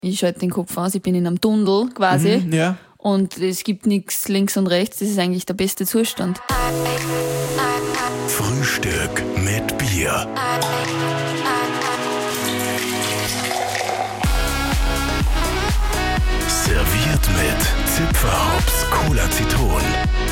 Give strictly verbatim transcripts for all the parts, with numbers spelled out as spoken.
ich schalte den Kopf aus, ich bin in einem Tunnel quasi. Mhm, ja. Und es gibt nichts links und rechts, das ist eigentlich der beste Zustand. Frühstück mit Bier. Serviert mit Zipferhops Cola Zitronen.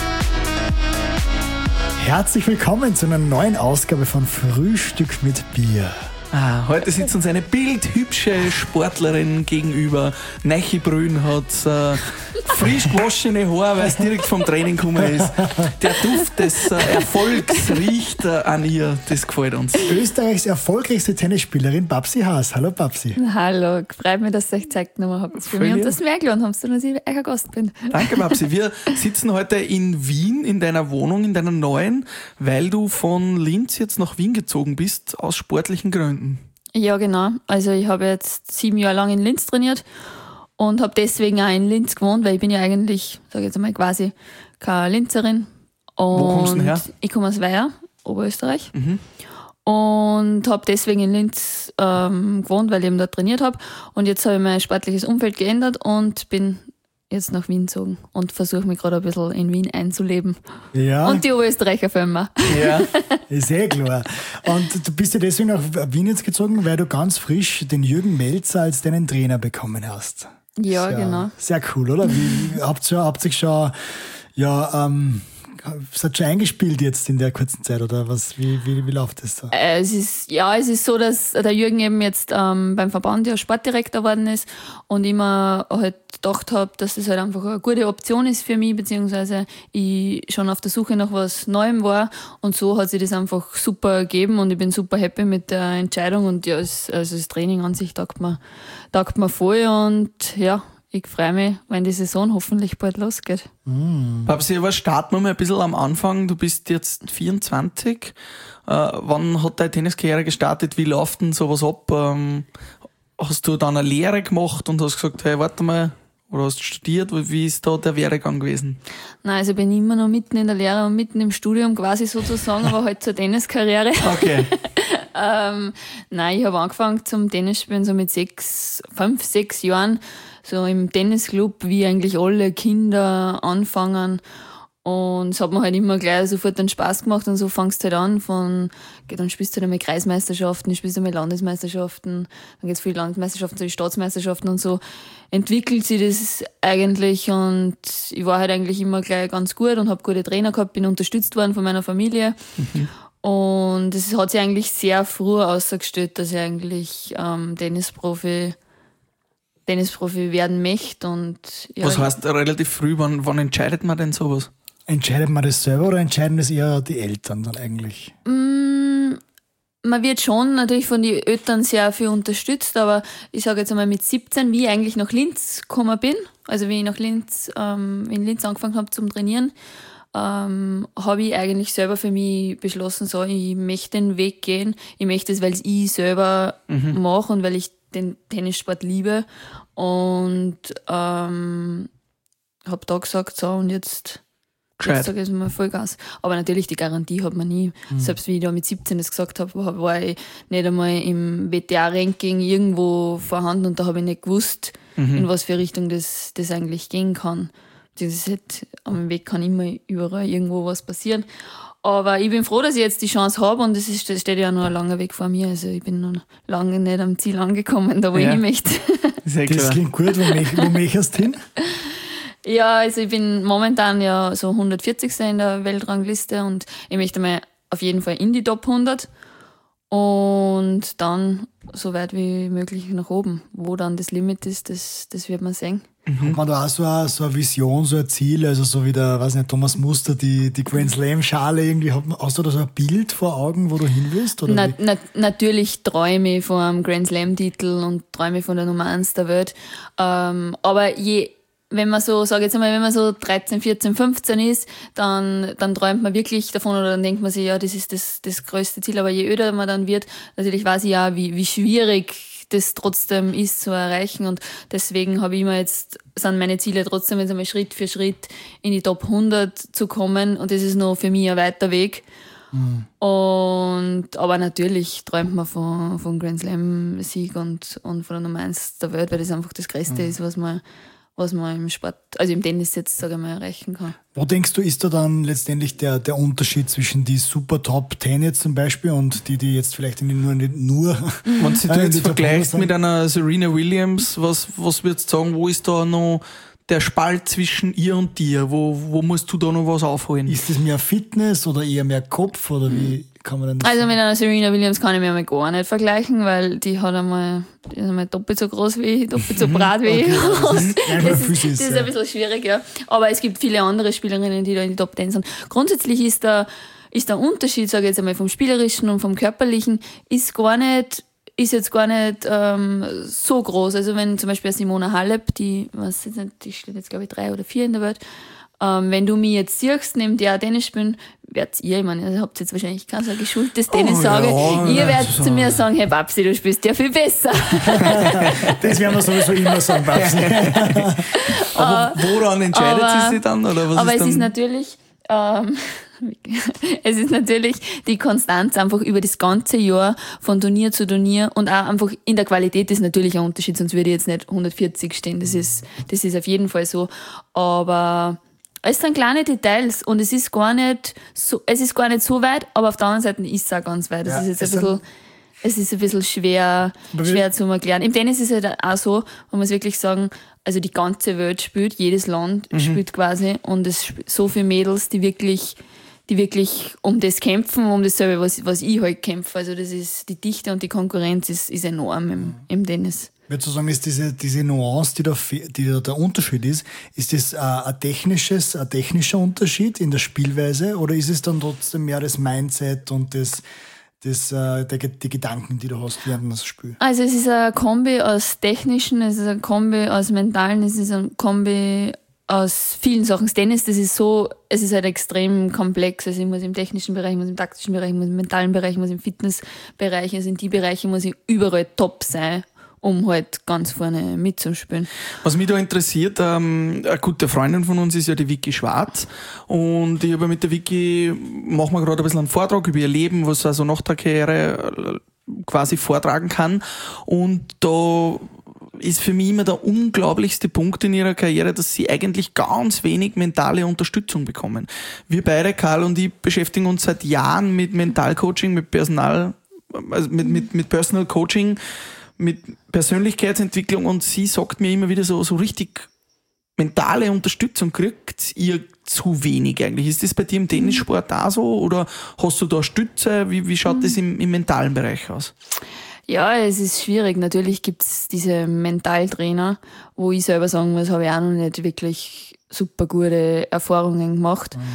Herzlich willkommen zu einer neuen Ausgabe von Frühstück mit Bier. Ah, heute sitzt uns eine bildhübsche Sportlerin gegenüber. Neiche Brühen hat äh, frisch gewaschene Haare, weil es direkt vom Training gekommen ist. Der Duft des äh, Erfolgs riecht äh, an ihr. Das gefällt uns. Österreichs erfolgreichste Tennisspielerin Babsi Haas. Hallo Babsi. Hallo, freut mich, dass ihr euch Zeit genommen habt für mich und das Merkel und habt, dass ich euer Gast bin. Danke Babsi. Wir sitzen heute in Wien, in deiner Wohnung, in deiner neuen, weil du von Linz jetzt nach Wien gezogen bist, aus sportlichen Gründen. Ja, genau. Also ich habe jetzt sieben Jahre lang in Linz trainiert und habe deswegen auch in Linz gewohnt, weil ich bin ja eigentlich, sage ich jetzt einmal, quasi keine Linzerin. Und Wo kommst du denn her? Ich komme aus Weiher, Oberösterreich. Mhm. Und habe deswegen in Linz ähm, gewohnt, weil ich eben dort trainiert habe. Und jetzt habe ich mein sportliches Umfeld geändert und bin jetzt nach Wien gezogen und versuche mich gerade ein bisschen in Wien einzuleben. Ja. Und die Oberösterreicher für immer. Ja. Ist eh klar. Und du bist ja deswegen nach Wien jetzt gezogen, weil du ganz frisch den Jürgen Melzer als deinen Trainer bekommen hast. Ja, sehr, genau. Sehr cool, oder? Wie, habt ihr habt ihr schon, ja, ähm, seid schon eingespielt jetzt in der kurzen Zeit, oder was? Wie, wie, wie läuft das so? Äh, Es ist, ja, es ist so, dass der Jürgen eben jetzt ähm, beim Verband ja Sportdirektor geworden ist und ich mir halt gedacht habe, dass das halt einfach eine gute Option ist für mich, beziehungsweise ich schon auf der Suche nach was Neuem war und so hat sich das einfach super gegeben und ich bin super happy mit der Entscheidung und ja, es, also das Training an sich taugt mir, taugt mir voll und ja, ich freue mich, wenn die Saison hoffentlich bald losgeht. Mm. Babsi, aber starten wir mal ein bisschen am Anfang. Du bist jetzt vierundzwanzig. Äh, wann hat deine Tenniskarriere gestartet? Wie läuft denn sowas ab? Ähm, hast du dann eine Lehre gemacht und hast gesagt, hey, warte mal, oder hast du studiert? Wie ist da der Werdegang gewesen? Nein, also ich bin immer noch mitten in der Lehre und mitten im Studium quasi sozusagen, aber halt zur Tenniskarriere. Okay. ähm, nein, ich habe angefangen zum Tennisspielen so mit sechs, fünf, sechs Jahren, so im Tennisclub, wie eigentlich alle Kinder anfangen. Und es hat mir halt immer gleich sofort einen Spaß gemacht und so fangst du halt an von, okay, dann spielst du halt einmal Kreismeisterschaften, dann spielst du einmal Landesmeisterschaften, dann geht's für die Landesmeisterschaften zu den Staatsmeisterschaften und so entwickelt sich das eigentlich und ich war halt eigentlich immer gleich ganz gut und habe gute Trainer gehabt, bin unterstützt worden von meiner Familie. Mhm. Und es hat sich eigentlich sehr früh ausgestellt, dass ich eigentlich ähm, Tennisprofi Tennisprofi werden möchte. Und, ja, was heißt relativ früh? Wann, wann entscheidet man denn sowas? Entscheidet man das selber oder entscheiden das eher die Eltern dann eigentlich? Mm, man wird schon natürlich von den Eltern sehr viel unterstützt, aber ich sage jetzt einmal mit siebzehn, wie ich eigentlich nach Linz gekommen bin, also wie ich nach Linz, ähm, in Linz angefangen habe zum Trainieren, ähm, habe ich eigentlich selber für mich beschlossen, so, ich möchte den Weg gehen, ich möchte es, weil es ich selber mhm. mache und weil ich den Tennissport liebe und ähm, habe da gesagt, so und jetzt, jetzt sage ich mal Vollgas. Aber natürlich die Garantie hat man nie. Mhm. Selbst wie ich da mit siebzehn das gesagt habe, war ich nicht einmal im W T A-Ranking irgendwo vorhanden und da habe ich nicht gewusst, mhm. in was für Richtung das, das eigentlich gehen kann. Das ist halt, am Weg kann immer überall irgendwo was passieren. Aber ich bin froh, dass ich jetzt die Chance habe und es ist, das steht ja noch ein langer Weg vor mir. Also ich bin noch lange nicht am Ziel angekommen, da wo ja. ich möchte. Sehr klar. Das klingt gut. Wo, möch, wo möchtest du hin? Ja, also ich bin momentan ja so hundertvierzigste in der Weltrangliste und ich möchte mal auf jeden Fall in die Top hundert und dann so weit wie möglich nach oben. Wo dann das Limit ist, das, das wird man sehen. Mhm. Hat man da auch so eine, so eine Vision, so ein Ziel, also so wie der, weiß nicht, Thomas Muster, die, die Grand Slam-Schale irgendwie, hat man, hast du da so ein Bild vor Augen, wo du hin willst? Oder na, na, natürlich träume ich von einem Grand Slam-Titel und träume von der Nummer eins der Welt. Ähm, aber je, wenn man so, sag jetzt einmal, wenn man so dreizehn, vierzehn, fünfzehn ist, dann, dann träumt man wirklich davon oder dann denkt man sich, ja, das ist das, das größte Ziel. Aber je öder man dann wird, natürlich weiß ich ja, wie, wie schwierig das trotzdem ist zu erreichen und deswegen habe ich mir jetzt, sind meine Ziele trotzdem jetzt einmal Schritt für Schritt in die Top hundert zu kommen und das ist noch für mich ein weiter Weg Mhm. Und, aber natürlich träumt man von, von Grand Slam-Sieg und, und von der Nummer eins der Welt, weil das einfach das Größte mhm. ist, was man, was man im Sport, also im Tennis jetzt, sage ich mal, erreichen kann. Wo denkst du, ist da dann letztendlich der, der Unterschied zwischen die Super Top zehn jetzt zum Beispiel und die, die jetzt vielleicht in nur, nicht nur... Mhm. Wenn du jetzt vergleichst mit einer Serena Williams, was, was würdest du sagen, wo ist da noch der Spalt zwischen ihr und dir? Wo, wo musst du da noch was aufholen? Ist das mehr Fitness oder eher mehr Kopf oder wie kann man denn das Also sagen? mit einer Serena Williams kann ich mich einmal gar nicht vergleichen, weil die hat einmal, die ist einmal doppelt so groß wie ich, doppelt so breit wie ich. Okay, das, ist, das ist ein bisschen schwierig, ja. Aber es gibt viele andere Spielerinnen, die da in die Top Ten sind. Grundsätzlich ist der, ist der Unterschied, sage ich jetzt einmal, vom Spielerischen und vom Körperlichen, ist gar nicht ist jetzt gar nicht ähm, so groß. Also wenn zum Beispiel Simona Halep, die, was jetzt nicht, die steht jetzt glaube ich drei oder vier in der Welt, ähm, wenn du mich jetzt siehst, neben der Tennis spielen, werdet ihr, ich meine, ihr habt jetzt wahrscheinlich kein so geschultes Tennis sagen, oh, ja, ihr werdet so. zu mir sagen, hey Babsi, du spielst ja viel besser. Das werden wir sowieso immer sagen, Babsi. Aber woran entscheidet aber, sie sich dann? Oder was aber ist es dann? ist natürlich... Ähm, es ist natürlich die Konstanz einfach über das ganze Jahr von Turnier zu Turnier und auch einfach in der Qualität ist natürlich ein Unterschied, sonst würde ich jetzt nicht hundertvierzig stehen. Das ist, das ist auf jeden Fall so. Aber es sind kleine Details und es ist gar nicht so, es ist gar nicht so weit, aber auf der anderen Seite ist es auch ganz weit. Das ja, ist jetzt ein bisschen, es ist ein bisschen schwer, schwer zu erklären. Im Tennis ist es halt auch so, man muss wirklich sagen, also die ganze Welt spielt, jedes Land mhm. spielt quasi und es spielt so viele Mädels, die wirklich die wirklich um das kämpfen, um dasselbe, was, was ich halt kämpfe. Also das ist, die Dichte und die Konkurrenz ist, ist enorm im, im Tennis. Ich würde so sagen, ist diese, diese Nuance, die da, die da der Unterschied ist, ist das ein technisches, ein technischer Unterschied in der Spielweise oder ist es dann trotzdem mehr das Mindset und das, das, äh, die, die Gedanken, die du hast während des Spiels? Also es ist ein Kombi aus technischen, es ist ein Kombi aus mentalen, es ist ein Kombi aus vielen Sachen. Das Tennis, das ist so, es ist halt extrem komplex. Also ich muss im technischen Bereich, ich muss im taktischen Bereich, ich muss im mentalen Bereich, ich muss im Fitnessbereich, also in die Bereiche muss ich überall top sein, um halt ganz vorne mitzuspielen. Was mich da interessiert, ähm, eine gute Freundin von uns ist ja die Vicky Schwarz und ich habe mit der Vicky, machen wir gerade ein bisschen einen Vortrag über ihr Leben, was sie also nach der Karriere quasi vortragen kann und da ist für mich immer der unglaublichste Punkt in ihrer Karriere, dass sie eigentlich ganz wenig mentale Unterstützung bekommen. Wir beide, Karl und ich, beschäftigen uns seit Jahren mit Mentalcoaching, mit Personal, also mit, mit, mit Personal Coaching, mit Persönlichkeitsentwicklung und sie sagt mir immer wieder so, so richtig mentale Unterstützung kriegt ihr zu wenig eigentlich. Ist das bei dir im Tennissport auch so oder hast du da Stütze? Wie, wie schaut mhm. das im, im mentalen Bereich aus? Ja, es ist schwierig. Natürlich gibt's diese Mentaltrainer, wo ich selber sagen muss, habe ich auch noch nicht wirklich super gute Erfahrungen gemacht. Mhm.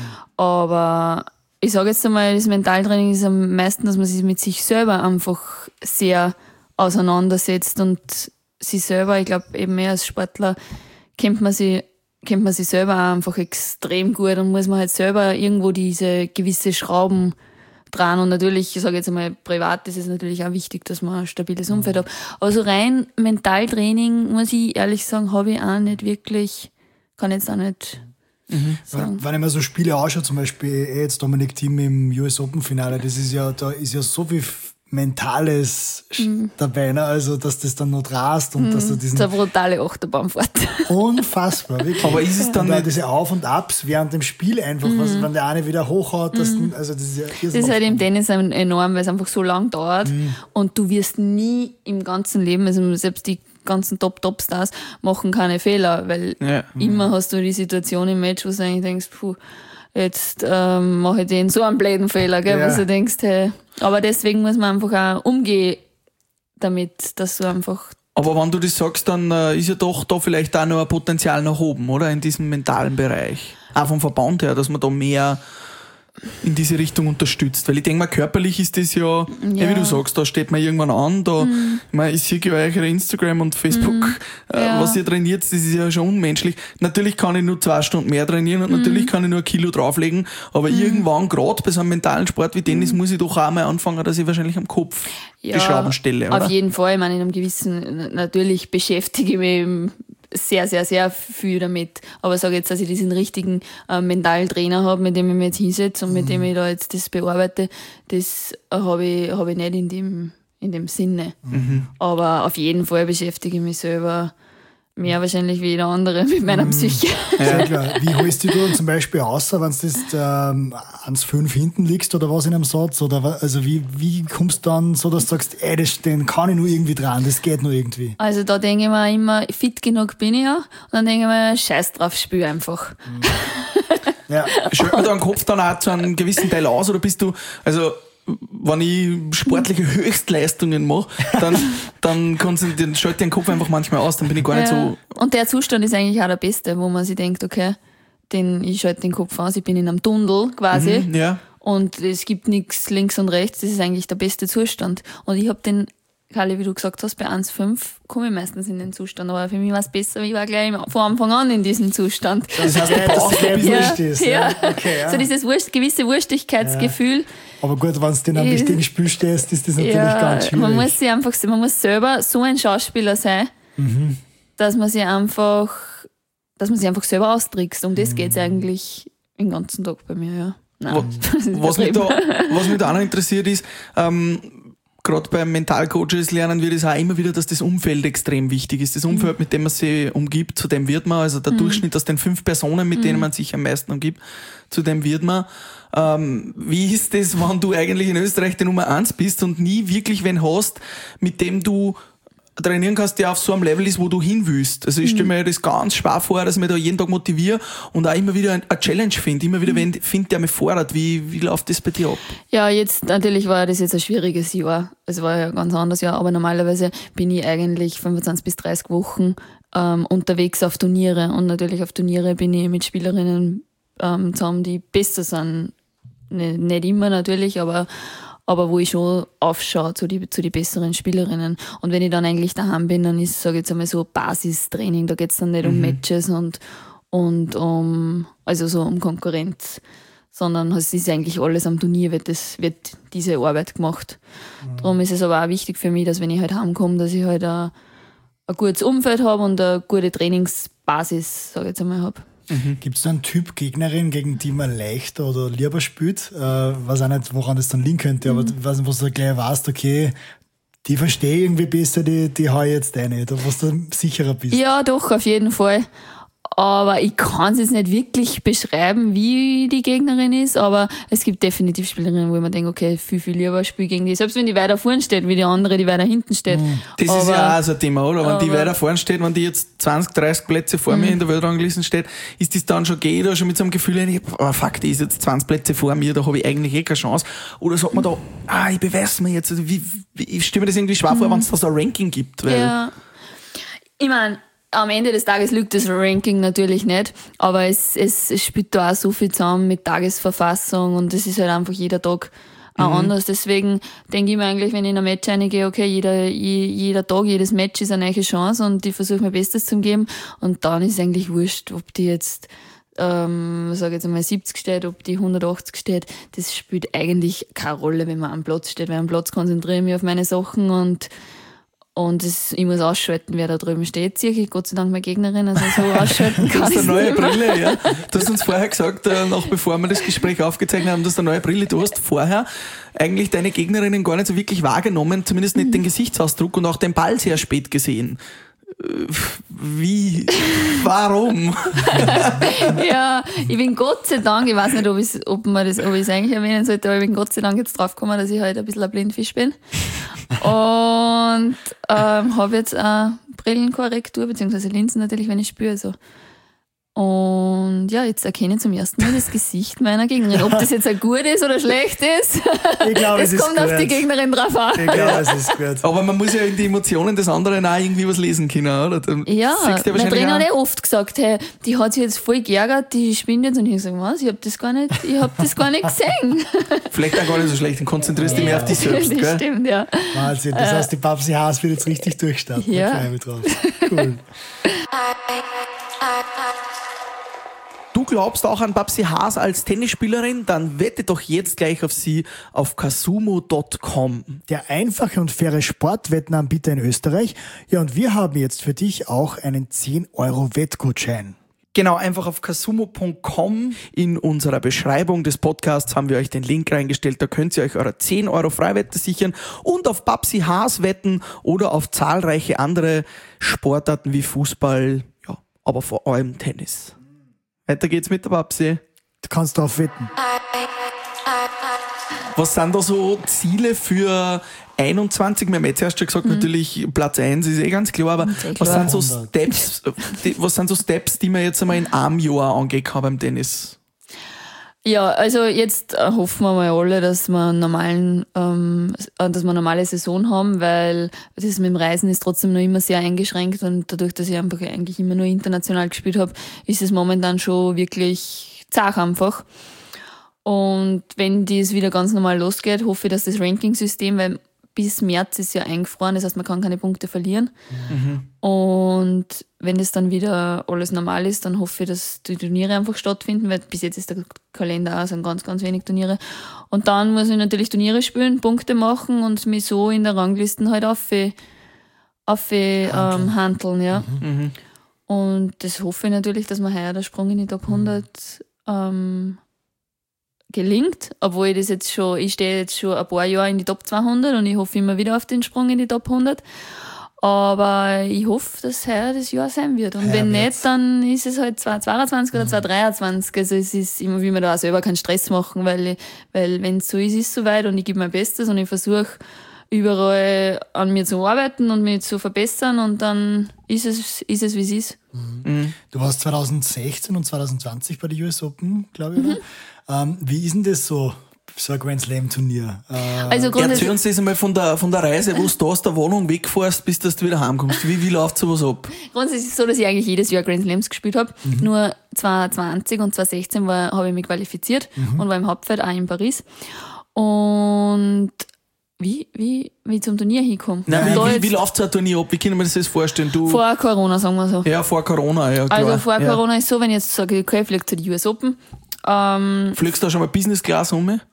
Aber ich sage jetzt einmal, das Mentaltraining ist am meisten, dass man sich mit sich selber einfach sehr auseinandersetzt und sich selber, ich glaube eben mehr als Sportler, kennt man sich, kennt man sich selber auch einfach extrem gut und muss man halt selber irgendwo diese gewisse Schrauben dran. Und natürlich, ich sage jetzt einmal, privat ist es natürlich auch wichtig, dass man ein stabiles Umfeld hat. Aber so rein Mentaltraining, muss ich ehrlich sagen, habe ich auch nicht wirklich, kann jetzt auch nicht mhm. sagen. Wenn ich mir so Spiele anschaue, zum Beispiel jetzt Dominic Thiem im U S Open Finale, das ist ja, da ist ja so viel Mentales mhm. dabei, ne? Also dass das dann noch rast und mhm. dass du diesen... Das ist eine brutale Achterbahnfahrt. Unfassbar, wirklich. Aber ist es dann und nicht... diese Auf- und Abs während dem Spiel einfach, mhm. was, wenn der eine wieder hochhaut, das, mhm. also das ist ja... Das ist halt im Tennis enorm, weil es einfach so lang dauert mhm. und du wirst nie im ganzen Leben, also selbst die ganzen Top-Top-Stars machen keine Fehler, weil ja. immer hast du die Situation im Match, wo du eigentlich denkst, puh, jetzt ähm, mache ich den so einen blöden Fehler, gell, ja. wo du denkst, hey. Aber deswegen muss man einfach auch umgehen damit, dass du einfach... Aber wenn du das sagst, dann äh, ist ja doch da vielleicht auch noch ein Potenzial nach oben, oder? In diesem mentalen Bereich. Auch vom Verband her, dass man da mehr in diese Richtung unterstützt. Weil ich denke mal, körperlich ist das ja, ja. wie du sagst, da steht man irgendwann an, da, mhm. ich meine, ich sehe ja euch Instagram und Facebook, mhm. äh, ja. was ihr trainiert, das ist ja schon unmenschlich. Natürlich kann ich nur zwei Stunden mehr trainieren und mhm. natürlich kann ich nur ein Kilo drauflegen, aber mhm. irgendwann, gerade bei so einem mentalen Sport wie Tennis, mhm. muss ich doch auch mal anfangen, dass ich wahrscheinlich am Kopf ja, die Schrauben stelle, oder? Auf jeden Fall, ich meine, in einem gewissen, natürlich beschäftige ich mich sehr, sehr, sehr viel damit. Aber ich sage jetzt, dass ich diesen richtigen äh, mentalen Trainer habe, mit dem ich mich jetzt hinsetze und mit dem ich da jetzt das bearbeite, das äh, habe ich, hab ich nicht in dem, in dem Sinne. Mhm. Aber auf jeden Fall beschäftige ich mich selber mehr wahrscheinlich wie jeder andere mit meiner Psyche. Sehr klar. Wie holst du dir zum Beispiel aus, wenn du das ähm, eins fünf hinten liegst oder was in einem Satz? Oder wa- also wie, wie kommst du dann so, dass du sagst, ey, das, den kann ich nur irgendwie dran, das geht nur irgendwie? Also da denke ich mir immer, fit genug bin ich ja. Und dann denke ich mir, scheiß drauf, spiel einfach. Ja. Schaut man da den Kopf dann auch zu einem gewissen Teil aus oder bist du, also wenn ich sportliche Höchstleistungen mache, dann, dann, konzentri- dann schalte ich den Kopf einfach manchmal aus, dann bin ich gar nicht Ja. so. Und der Zustand ist eigentlich auch der beste, wo man sich denkt, okay, den, ich schalte den Kopf aus, ich bin in einem Tunnel quasi. Mhm, ja. Und es gibt nichts links und rechts, das ist eigentlich der beste Zustand. Und ich habe den, Karli, wie du gesagt hast, bei eins fünf komme ich meistens in den Zustand. Aber für mich war es besser, ich war gleich von Anfang an in diesem Zustand. Das heißt, Ja, du dass brauchst das ein gleich bisschen. wurscht ist. Ja. Ja. Okay, ja. So dieses Wurst, gewisse Wurstigkeitsgefühl. Aber gut, wenn du in einem Ich- richtigen Spiel stehst, ist das natürlich Ja, ganz schwierig. man muss sich einfach, man muss selber so ein Schauspieler sein, Mhm. dass man sich einfach, dass man sich einfach selber austrickst. Um das Mhm. geht's eigentlich den ganzen Tag bei mir, ja. Nein, Wa- das ist Was mich, da, übertrieben. was mich da auch noch interessiert ist, ähm, gerade beim Mentalcoaches lernen wir das auch immer wieder, dass das Umfeld extrem wichtig ist. Das Umfeld, mit dem man sich umgibt, zu dem wird man, also der Durchschnitt aus den fünf Personen, mit denen man sich am meisten umgibt, zu dem wird man. Ähm, wie ist das, wenn du eigentlich in Österreich die Nummer eins bist und nie wirklich wen hast, mit dem du trainieren kannst, der auf so einem Level ist, wo du hin willst. Also ich stelle mir das ganz schwer vor, dass ich mich da jeden Tag motiviere und auch immer wieder eine Challenge finde, immer wieder wen finde, der mich fordert. Wie, wie läuft das bei dir ab? Ja, jetzt, natürlich war das jetzt ein schwieriges Jahr. Es war ja ein ganz anderes Jahr, aber normalerweise bin ich eigentlich fünfundzwanzig bis dreißig Wochen ähm, unterwegs auf Turniere. Und natürlich auf Turniere bin ich mit Spielerinnen ähm, zusammen, die besser sind. Nicht, nicht immer natürlich, aber aber wo ich schon aufschaue zu die, zu die besseren Spielerinnen. Und wenn ich dann eigentlich daheim bin, dann ist, sage ich jetzt einmal so, Basistraining. Da geht's dann nicht um Matches und, und um, also so um Konkurrenz, sondern es ist eigentlich alles am Turnier, wird, das, wird diese Arbeit gemacht. Mhm. Darum ist es aber auch wichtig für mich, dass wenn ich halt heimkomme, dass ich halt ein, ein gutes Umfeld habe und eine gute Trainingsbasis, sage ich jetzt einmal, habe. Gibt es da einen Typ Gegnerin, gegen die man leichter oder lieber spielt? Äh, weiß auch nicht, woran das dann liegen könnte, aber ich weiß nicht, was du gleich weißt, okay, die verstehe ich irgendwie besser, die, die hau ich jetzt rein, oder was du sicherer bist. Ja, doch, auf jeden Fall. Aber ich kann es jetzt nicht wirklich beschreiben, wie die Gegnerin ist, aber es gibt definitiv Spielerinnen, wo ich mir denke, okay, viel, viel lieber spiele gegen die, selbst wenn die weiter vorne steht, wie die andere, die weiter hinten steht. Das aber, ist ja auch so ein Thema, oder? Wenn die aber- weiter vorne steht, wenn die jetzt zwanzig, dreißig Plätze vor mir in der Weltrangliste steht, ist das dann schon, gehe ich da schon mit so einem Gefühl rein, oh fuck, die ist jetzt zwanzig Plätze vor mir, da habe ich eigentlich eh keine Chance. Oder sagt man da, ah, ich beweise mir jetzt, also wie, wie, ich stelle mir das irgendwie schwer vor, wenn es da so ein Ranking gibt. Weil Ja. Ich meine, am Ende des Tages lügt das Ranking natürlich nicht, aber es, es, es spielt da auch so viel zusammen mit Tagesverfassung und es ist halt einfach jeder Tag auch anders. Deswegen denke ich mir eigentlich, wenn ich in ein Match reingehe, okay, jeder, je, jeder Tag, jedes Match ist eine neue Chance und ich versuche mein Bestes zu geben und dann ist eigentlich wurscht, ob die jetzt ähm, sage jetzt einmal siebzig steht, ob die hundertachtzig steht, das spielt eigentlich keine Rolle, wenn man am Platz steht, weil am Platz konzentriere ich mich auf meine Sachen und Und es, ich muss ausschalten, wer da drüben steht. Sehe ich Gott sei Dank meine Gegnerin, also so ausschalten Du kann hast ich eine neue nicht mehr. Brille, ja. Du hast uns vorher gesagt, äh, noch bevor wir das Gespräch aufgezeichnet haben, du hast eine neue Brille. Du hast vorher eigentlich deine Gegnerinnen gar nicht so wirklich wahrgenommen, zumindest nicht den Gesichtsausdruck und auch den Ball sehr spät gesehen. Äh, Wie? Warum? Ja, ich bin Gott sei Dank, ich weiß nicht, ob ich ob man das, ob ich es eigentlich erwähnen sollte, aber ich bin Gott sei Dank jetzt drauf gekommen, dass ich halt ein bisschen ein Blindfisch bin. Und ähm, habe jetzt eine Brillenkorrektur, beziehungsweise Linsen natürlich, wenn ich spüre. Also. Und ja, jetzt erkenne ich zum ersten Mal das Gesicht meiner Gegnerin. Ob das jetzt ein gut ist oder schlecht ist, Ich glaube, das es ist kommt auf die gut. Gegnerin drauf an. Ich glaube, es ist gut. Aber man muss ja in die Emotionen des anderen auch irgendwie was lesen können, oder? Dann Ja, siehst du mein wahrscheinlich Trainer hat auch- eh oft gesagt, hey, die hat sich jetzt voll geärgert, die spinnt jetzt. Und ich habe gesagt, was? Ich habe das gar nicht, ich hab das gar nicht gesehen. Vielleicht auch gar nicht so schlecht, dann konzentrierst du dich mehr auf dich selbst, das gell? stimmt, ja. Wahnsinn. Das heißt, die Babsi Haas wird jetzt richtig durchstarten. Ja. Da freu ich mich drauf. Cool. Du du glaubst auch an Babsi Haas als Tennisspielerin, dann wette doch jetzt gleich auf sie auf casumo Punkt com. Der einfache und faire Sportwettenanbieter in Österreich. Ja, und wir haben jetzt für dich auch einen zehn Euro Wettgutschein. Genau, einfach auf casumo Punkt com. In unserer Beschreibung des Podcasts haben wir euch den Link reingestellt. Da könnt ihr euch eure zehn Euro Freiwette sichern und auf Babsi Haas wetten oder auf zahlreiche andere Sportarten wie Fußball, ja, aber vor allem Tennis. Weiter geht's mit der Babsi. Du kannst drauf wetten. Was sind da so Ziele für einundzwanzig? Wir haben jetzt erst schon gesagt, mhm. natürlich Platz eins ist eh ganz klar, aber eh was klar. sind so Steps, die, was sind so Steps, die man jetzt einmal in einem Jahr angehen kann beim Tennis? Ja, also jetzt äh, hoffen wir mal alle, dass wir einen normalen, ähm, dass wir eine normale Saison haben, weil das mit dem Reisen ist trotzdem noch immer sehr eingeschränkt und dadurch, dass ich einfach eigentlich immer nur international gespielt habe, ist es momentan schon wirklich zart einfach. Und wenn das wieder ganz normal losgeht, hoffe ich, dass das Ranking-System, weil bis März ist ja eingefroren, das heißt, man kann keine Punkte verlieren. Mhm. Und wenn das dann wieder alles normal ist, dann hoffe ich, dass die Turniere einfach stattfinden, weil bis jetzt ist der Kalender auch so ganz, ganz wenig Turniere. Und dann muss ich natürlich Turniere spielen, Punkte machen und mich so in der Rangliste halt auf, auf ähm, handeln, ja. Mhm. Und das hoffe ich natürlich, dass man heuer der Sprung in die Top hundert ähm, gelingt, obwohl ich das jetzt schon, ich stehe jetzt schon ein paar Jahre in die Top zweihundert und ich hoffe immer wieder auf den Sprung in die Top hundert. Aber ich hoffe, dass heuer das Jahr sein wird. Und heuer wenn wird's. Nicht, dann ist es halt zweitausendzweiundzwanzig oder zweitausenddreiundzwanzig. Also es ist immer, wie man da auch selber keinen Stress machen, weil, ich, weil wenn es so ist, ist es soweit und ich gebe mein Bestes und ich versuche überall an mir zu arbeiten und mich zu verbessern und dann ist es, ist es wie es ist. Mhm. Du warst zweitausendsechzehn und zweitausendzwanzig bei der U S Open, glaube ich, oder? Mhm. Ähm, wie ist denn das so, so ein Grand Slam Turnier? Äh, also Erzähl uns das einmal von der, von der Reise, wo du da aus der Wohnung wegfährst, bis dass du wieder heimkommst. Wie, wie läuft sowas ab? Grundsätzlich ist es so, dass ich eigentlich jedes Jahr Grand Slams gespielt habe. Mhm. Nur zweitausendzwanzig und zweitausendsechzehn war, habe ich mich qualifiziert mhm. und war im Hauptfeld auch in Paris. Und Wie, wie, wie zum Turnier hinkommen? Nein, wie, wie, wie läuft so ein Turnier ab? Wie können wir das jetzt vorstellen? Du vor Corona, sagen wir so. Ja, vor Corona, ja klar. Also vor ja. Corona ist so, wenn ich jetzt sage, okay, ich fliege zu den U S Open. Ähm, Fliegst du da schon mal Business Class um? Äh,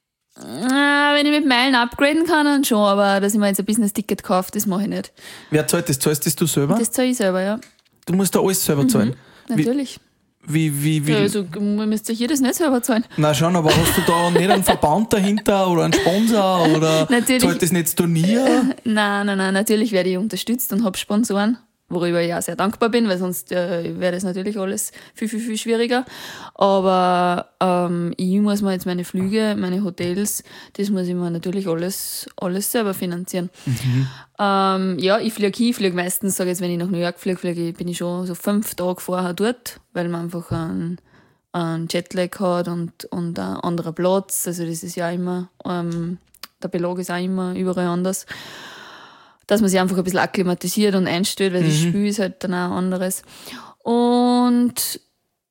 wenn ich mit Meilen upgraden kann, dann schon, aber dass ich mir jetzt ein Business-Ticket kaufe, das mache ich nicht. Wer zahlt das? Zahlst das du selber? Das zahle ich selber, ja. Du musst da alles selber zahlen? Mhm, natürlich. Wie, wie, wie? Ja, also müsst ihr hier das nicht selber zahlen. Na schon, aber hast du da nicht einen Verband dahinter oder einen Sponsor oder zahlt das nicht das Turnier? Äh, nein, nein, nein, natürlich werde ich unterstützt und habe Sponsoren, worüber ich auch sehr dankbar bin, weil sonst äh, wäre das natürlich alles viel, viel, viel schwieriger. Aber ähm, ich muss mir jetzt meine Flüge, meine Hotels, das muss ich mir natürlich alles, alles selber finanzieren. Mhm. Ähm, ja, ich fliege hin, ich fliege meistens, sage jetzt, wenn ich nach New York fliege, fliege ich, bin ich schon so fünf Tage vorher dort, weil man einfach einen, einen Jetlag hat und, und ein anderer Platz. Also das ist ja immer, ähm, der Belag ist auch immer überall anders. Dass man sich einfach ein bisschen akklimatisiert und einstellt, weil mhm. das Spiel ist halt dann auch anderes. Und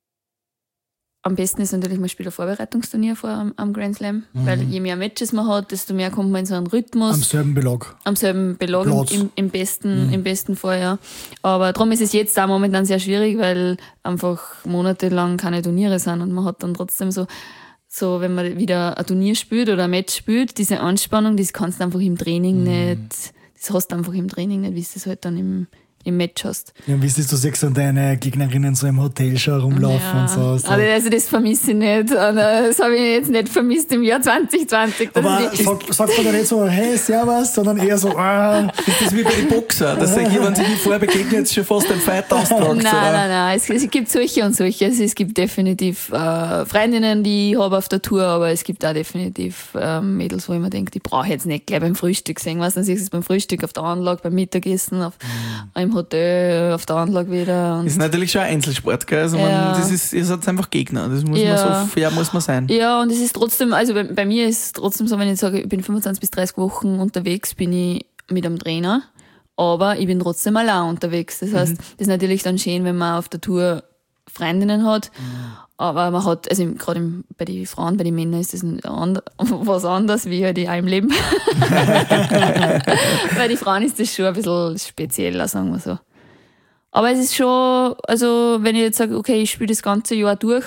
am besten ist natürlich, man spielt ein Vorbereitungsturnier vor am, am Grand Slam, mhm. weil je mehr Matches man hat, desto mehr kommt man in so einen Rhythmus. Am selben Belag. Am selben Belag im, im, besten, mhm. im besten Fall, ja. Aber darum ist es jetzt auch momentan sehr schwierig, weil einfach monatelang keine Turniere sind und man hat dann trotzdem so, so wenn man wieder ein Turnier spielt oder ein Match spielt, diese Anspannung, das kannst du einfach im Training mhm. nicht, das hast du einfach im Training nicht, wie du das halt dann im, im Match hast. Ja, wie ist das, du siehst dann deine Gegnerinnen so im Hotel schon rumlaufen ja, und so. so. Also das vermisse ich nicht. Das habe ich jetzt nicht vermisst im Jahr zwanzig zwanzig. Aber sag, sagt man da nicht so, hey, servus, sondern eher so, ah. Ist das wie bei den Boxer, dass sie hier, wenn sie nicht vorher begegnen, jetzt schon fast den Fight austragt? Nein, oder? nein, nein, es, es gibt solche und solche. Also es gibt definitiv äh, Freundinnen, die ich habe auf der Tour, aber es gibt auch definitiv äh, Mädels, wo ich mir denke, die brauche ich jetzt nicht gleich beim Frühstück sehen. Was, dann siehst du es beim Frühstück, auf der Anlage, beim Mittagessen, auf, mhm. im Hotel, auf der Anlage wieder. Und ist natürlich schon ein Einzelsport, gell? Also man, ja. das ist, ihr seid einfach Gegner. Das muss ja. man so fair muss man sein. Ja, und es ist trotzdem, also bei, bei mir ist es trotzdem so, wenn ich sage, ich bin fünfundzwanzig bis dreißig Wochen unterwegs, bin ich mit einem Trainer, aber ich bin trotzdem allein unterwegs. Das heißt, mhm. das ist natürlich dann schön, wenn man auf der Tour Freundinnen hat, mhm. aber man hat, also gerade bei den Frauen, bei den Männern ist das ein and, was anderes, wie halt auch im Leben. Bei den Frauen ist das schon ein bisschen spezieller, sagen wir so. Aber es ist schon, also wenn ich jetzt sage, okay, ich spiele das ganze Jahr durch,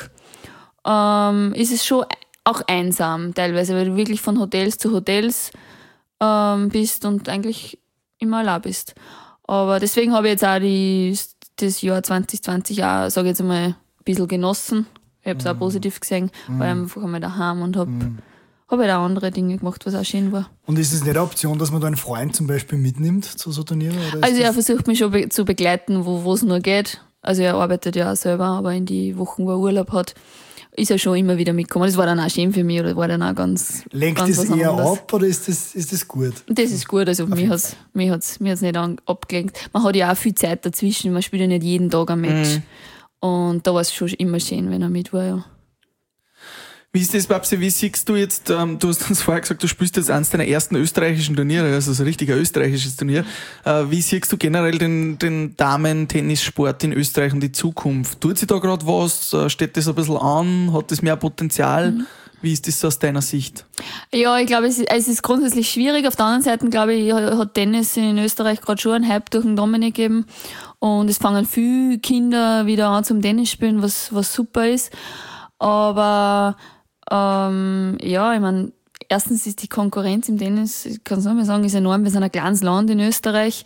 ähm, ist es schon auch einsam teilweise, weil du wirklich von Hotels zu Hotels ähm, bist und eigentlich immer allein bist. Aber deswegen habe ich jetzt auch die, das Jahr zwanzig zwanzig auch, sage ich jetzt einmal, ein bisschen genossen. Ich habe es auch positiv gesehen, Mhm. weil ich einfach einmal daheim und habe mhm. hab halt auch andere Dinge gemacht, was auch schön war. Und ist es nicht eine Option, dass man da einen Freund zum Beispiel mitnimmt zu so Turnieren? Oder ist Also er das versucht mich schon be- zu begleiten, wo es nur geht. Also er arbeitet ja auch selber, aber in die Wochen, wo er Urlaub hat, ist er schon immer wieder mitgekommen. Das war dann auch schön für mich oder war dann auch ganz lenkt ganz das was eher anderes. ab oder ist das, ist das gut? Das ist gut, also mich hat es mich hat's, mich hat's nicht an, abgelenkt. Man hat ja auch viel Zeit dazwischen, man spielt ja nicht jeden Tag ein Match. Mhm. Und da war es schon immer schön, wenn er mit war, ja. Wie ist das, Babsi? Wie siehst du jetzt, ähm, du hast uns vorher gesagt, du spielst jetzt eines deiner ersten österreichischen Turniere, also so ein richtiger österreichisches Turnier. Äh, wie siehst du generell den, den Damen-Tennissport in Österreich und die Zukunft? Tut sich da gerade was? Äh, steht das ein bisschen an? Hat das mehr Potenzial? Mhm. Wie ist das aus deiner Sicht? Ja, ich glaube, es ist, es ist grundsätzlich schwierig. Auf der anderen Seite, glaube ich, hat Tennis in Österreich gerade schon einen Hype durch den Dominik gegeben. Und es fangen viele Kinder wieder an zum Tennis spielen, was, was super ist. Aber ähm, ja, ich meine, erstens ist die Konkurrenz im Tennis, ich kann es nochmal sagen, ist enorm. Wir sind ein kleines Land in Österreich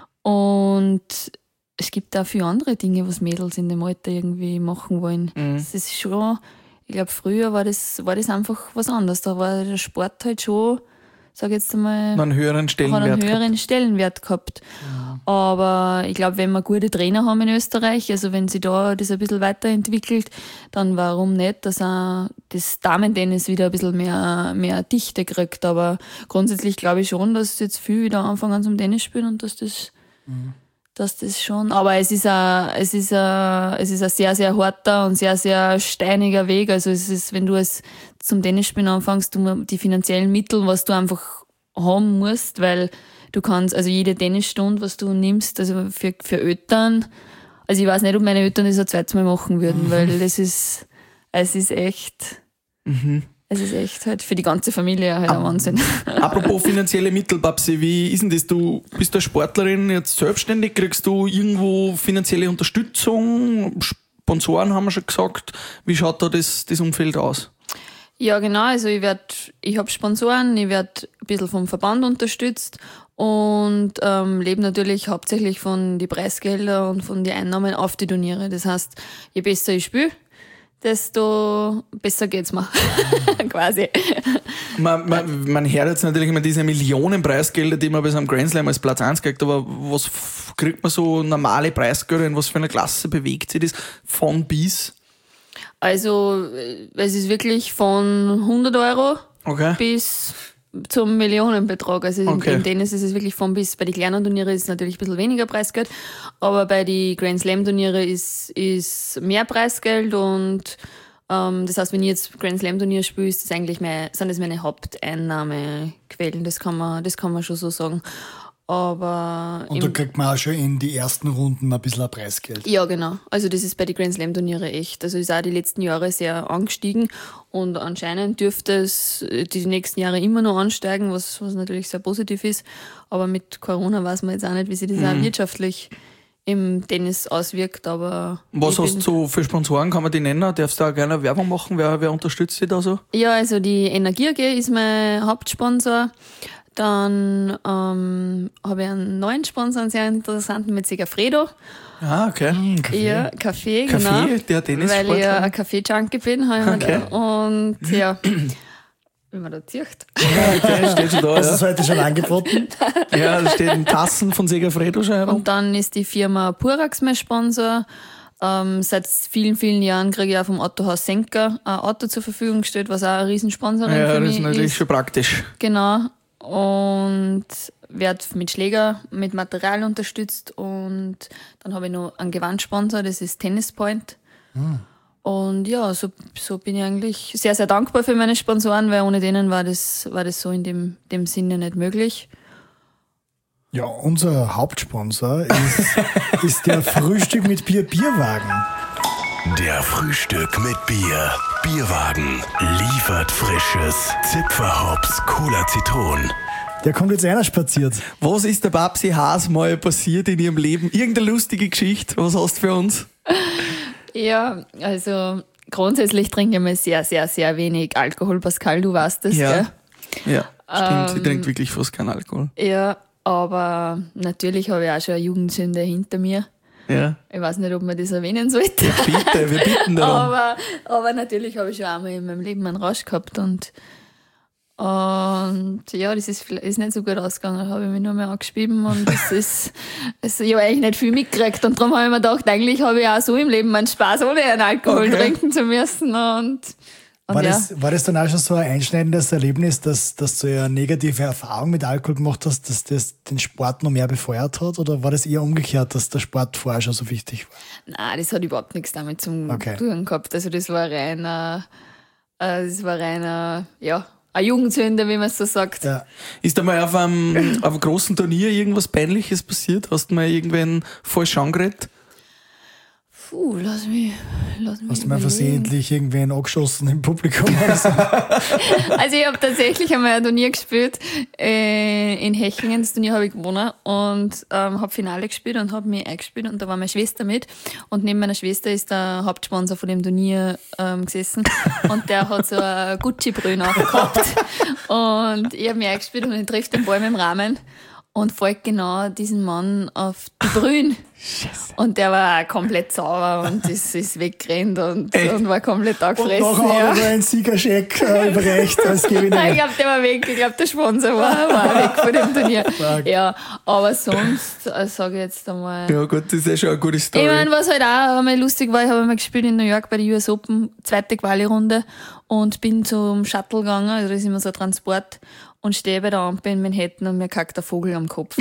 und es gibt auch viele andere Dinge, was Mädels in dem Alter irgendwie machen wollen. Mhm. Das ist schon, ich glaube, früher war das, war das einfach was anderes. Da war der Sport halt schon, sag jetzt einmal, einen höheren Stellenwert hat einen höheren gehabt. Stellenwert gehabt. Ja. Aber ich glaube, wenn wir gute Trainer haben in Österreich, also wenn sich da das ein bisschen weiterentwickelt, dann warum nicht, dass auch das Damen-Tennis wieder ein bisschen mehr, mehr Dichte kriegt. Aber grundsätzlich glaube ich schon, dass jetzt viele wieder anfangen zum Tennis spielen und dass das, mhm. dass das schon, aber es ist ein, es ist ein, es ist ein sehr, sehr harter und sehr, sehr steiniger Weg. Also es ist, wenn du es zum Tennisspielen anfängst, du die finanziellen Mittel, was du einfach haben musst, weil du kannst, also jede Tennisstunde, was du nimmst, also für, für Eltern, also ich weiß nicht, ob meine Eltern das ein zweites Mal machen würden, mhm. weil das ist, es ist echt, mhm. es ist echt halt für die ganze Familie halt ein Wahnsinn. Apropos finanzielle Mittel, Babsi, wie ist denn das? Du bist eine Sportlerin, jetzt selbstständig, kriegst du irgendwo finanzielle Unterstützung? Sponsoren haben wir schon gesagt. Wie schaut da das, das Umfeld aus? Ja, genau, also ich werd, ich habe Sponsoren, ich werde ein bisschen vom Verband unterstützt und ähm, lebe natürlich hauptsächlich von den Preisgeldern und von den Einnahmen auf die Turniere. Das heißt, je besser ich spiele, desto besser geht's mir, quasi. Man, man, man hört jetzt natürlich immer diese Millionen Preisgelder, die man bei so einem Grand Slam als Platz eins kriegt, aber was f- kriegt man so normale Preisgelder, in was für einer Klasse bewegt sich das von bis? Also es ist wirklich von hundert Euro okay. bis zum Millionenbetrag. Also okay. im Tennis ist es wirklich von bis. Bei den kleinen Turnieren ist es natürlich ein bisschen weniger Preisgeld, aber bei den Grand Slam Turniere ist, ist mehr Preisgeld und ähm, das heißt, wenn ich jetzt Grand Slam Turnier spiele, ist das eigentlich meine, sind das meine Haupteinnahmequellen. Das kann man, das kann man schon so sagen. Aber und da kriegt man auch schon in die ersten Runden ein bisschen ein Preisgeld. Ja, genau. Also das ist bei den Grand Slam Turniere echt. Also ist auch die letzten Jahre sehr angestiegen und anscheinend dürfte es die nächsten Jahre immer noch ansteigen, was, was natürlich sehr positiv ist. Aber mit Corona weiß man jetzt auch nicht, wie sich das mhm. auch wirtschaftlich im Tennis auswirkt. Aber was hast du so für Sponsoren, kann man die nennen? Darfst du auch gerne Werbung machen? Wer, wer unterstützt dich da so? Ja, also die Energie A G ist mein Hauptsponsor. Dann ähm, habe ich einen neuen Sponsor, einen sehr interessanten mit Segafredo. Ah, okay. Mm, Kaffee. Ja, Kaffee, genau. Kaffee, der Tennissportler. Weil ich ja ein Kaffee-Junkie bin. Okay. Und ja, wie man da zieht. Ja, okay, steht schon da. Hast du das heute schon angeboten? Ja, da stehen Tassen von Segafredo schon herum. Und dann ist die Firma Purax mein Sponsor. Ähm, seit vielen, vielen Jahren kriege ich auch vom Autohaus Senker ein Auto zur Verfügung gestellt, was auch ein Riesensponsoring ja, für mich ist. Ja, das ist natürlich schon praktisch. Genau. Und werde mit Schläger, mit Material unterstützt und dann habe ich noch einen Gewandsponsor, das ist Tennis Point. Hm. Und ja, so, so bin ich eigentlich sehr, sehr dankbar für meine Sponsoren, weil ohne denen war das, war das so in dem, dem Sinne nicht möglich. Ja, unser Hauptsponsor ist, ist der Frühstück mit Bier Bierwagen. Der Frühstück mit Bier. Bierwagen liefert frisches Zipferhops Cola Zitron. Der kommt jetzt einer spaziert. Was ist der Babsi Haas mal passiert in ihrem Leben? Irgendeine lustige Geschichte, was hast du für uns? Ja, also grundsätzlich trinke ich mal sehr, sehr, sehr wenig Alkohol. Pascal, du weißt das, Ja. gell? Ja, stimmt, sie Ähm, trinkt wirklich fast keinen Alkohol. Ja, aber natürlich habe ich auch schon eine Jugendsünde hinter mir. Ja, Ich weiß nicht, ob man das erwähnen sollte. bitte, wir bitten darum. aber, aber natürlich habe ich schon einmal in meinem Leben einen Rausch gehabt und, und ja, das ist, ist nicht so gut ausgegangen. Da habe ich mich nur mehr angeschrieben und das ist, also ich habe eigentlich nicht viel mitgekriegt und darum habe ich mir gedacht, eigentlich habe ich auch so im Leben einen Spaß, ohne einen Alkohol Okay. trinken zu müssen und, und War, ja. das, war das dann auch schon so ein einschneidendes Erlebnis, dass, dass du ja eine negative Erfahrung mit Alkohol gemacht hast, dass das den Sport noch mehr befeuert hat? Oder war das eher umgekehrt, dass der Sport vorher schon so wichtig war? Nein, das hat überhaupt nichts damit zu Okay. tun gehabt. Also das war reiner, äh, das war reiner, ja, eine Jugendsünde, wie man so sagt. Ja. Ist da mal auf einem, auf einem großen Turnier irgendwas Peinliches passiert? Hast du mal irgendwen falsch angeredet? Puh, lass mich, lass mich Hast du mal überlegen. versehentlich irgendwen angeschossen im Publikum? Oder so? Also ich habe tatsächlich einmal ein Turnier gespielt äh, in Hechingen. Das Turnier habe ich gewonnen und ähm, habe Finale gespielt und habe mich eingespielt und da war meine Schwester mit und neben meiner Schwester ist der Hauptsponsor von dem Turnier ähm, gesessen und der hat so eine Gucci-Brille aufgehabt und ich habe mich eingespielt und ich treffe den Ball mit dem Rahmen und folgt genau diesen Mann auf die Brühen. Und der war komplett sauer und ist, ist weggerannt und, und war komplett Und angefressen. nachher ja. hat er einen Siegerscheck äh, überreicht als Gewinner. Nein, ich glaube, der war weg. Ich glaube, der Sponsor war, war weg von dem Turnier. Fuck. Ja, aber sonst, äh, sage ich jetzt einmal. Ja gut, das ist ja schon eine gute Story. Ich meine, was halt auch einmal lustig war, ich habe einmal gespielt in New York bei der U S Open, zweite Quali-Runde und bin zum Shuttle gegangen, also das ist immer so ein Transport und stehe bei der Ampel in Manhattan und mir kackt der Vogel am Kopf.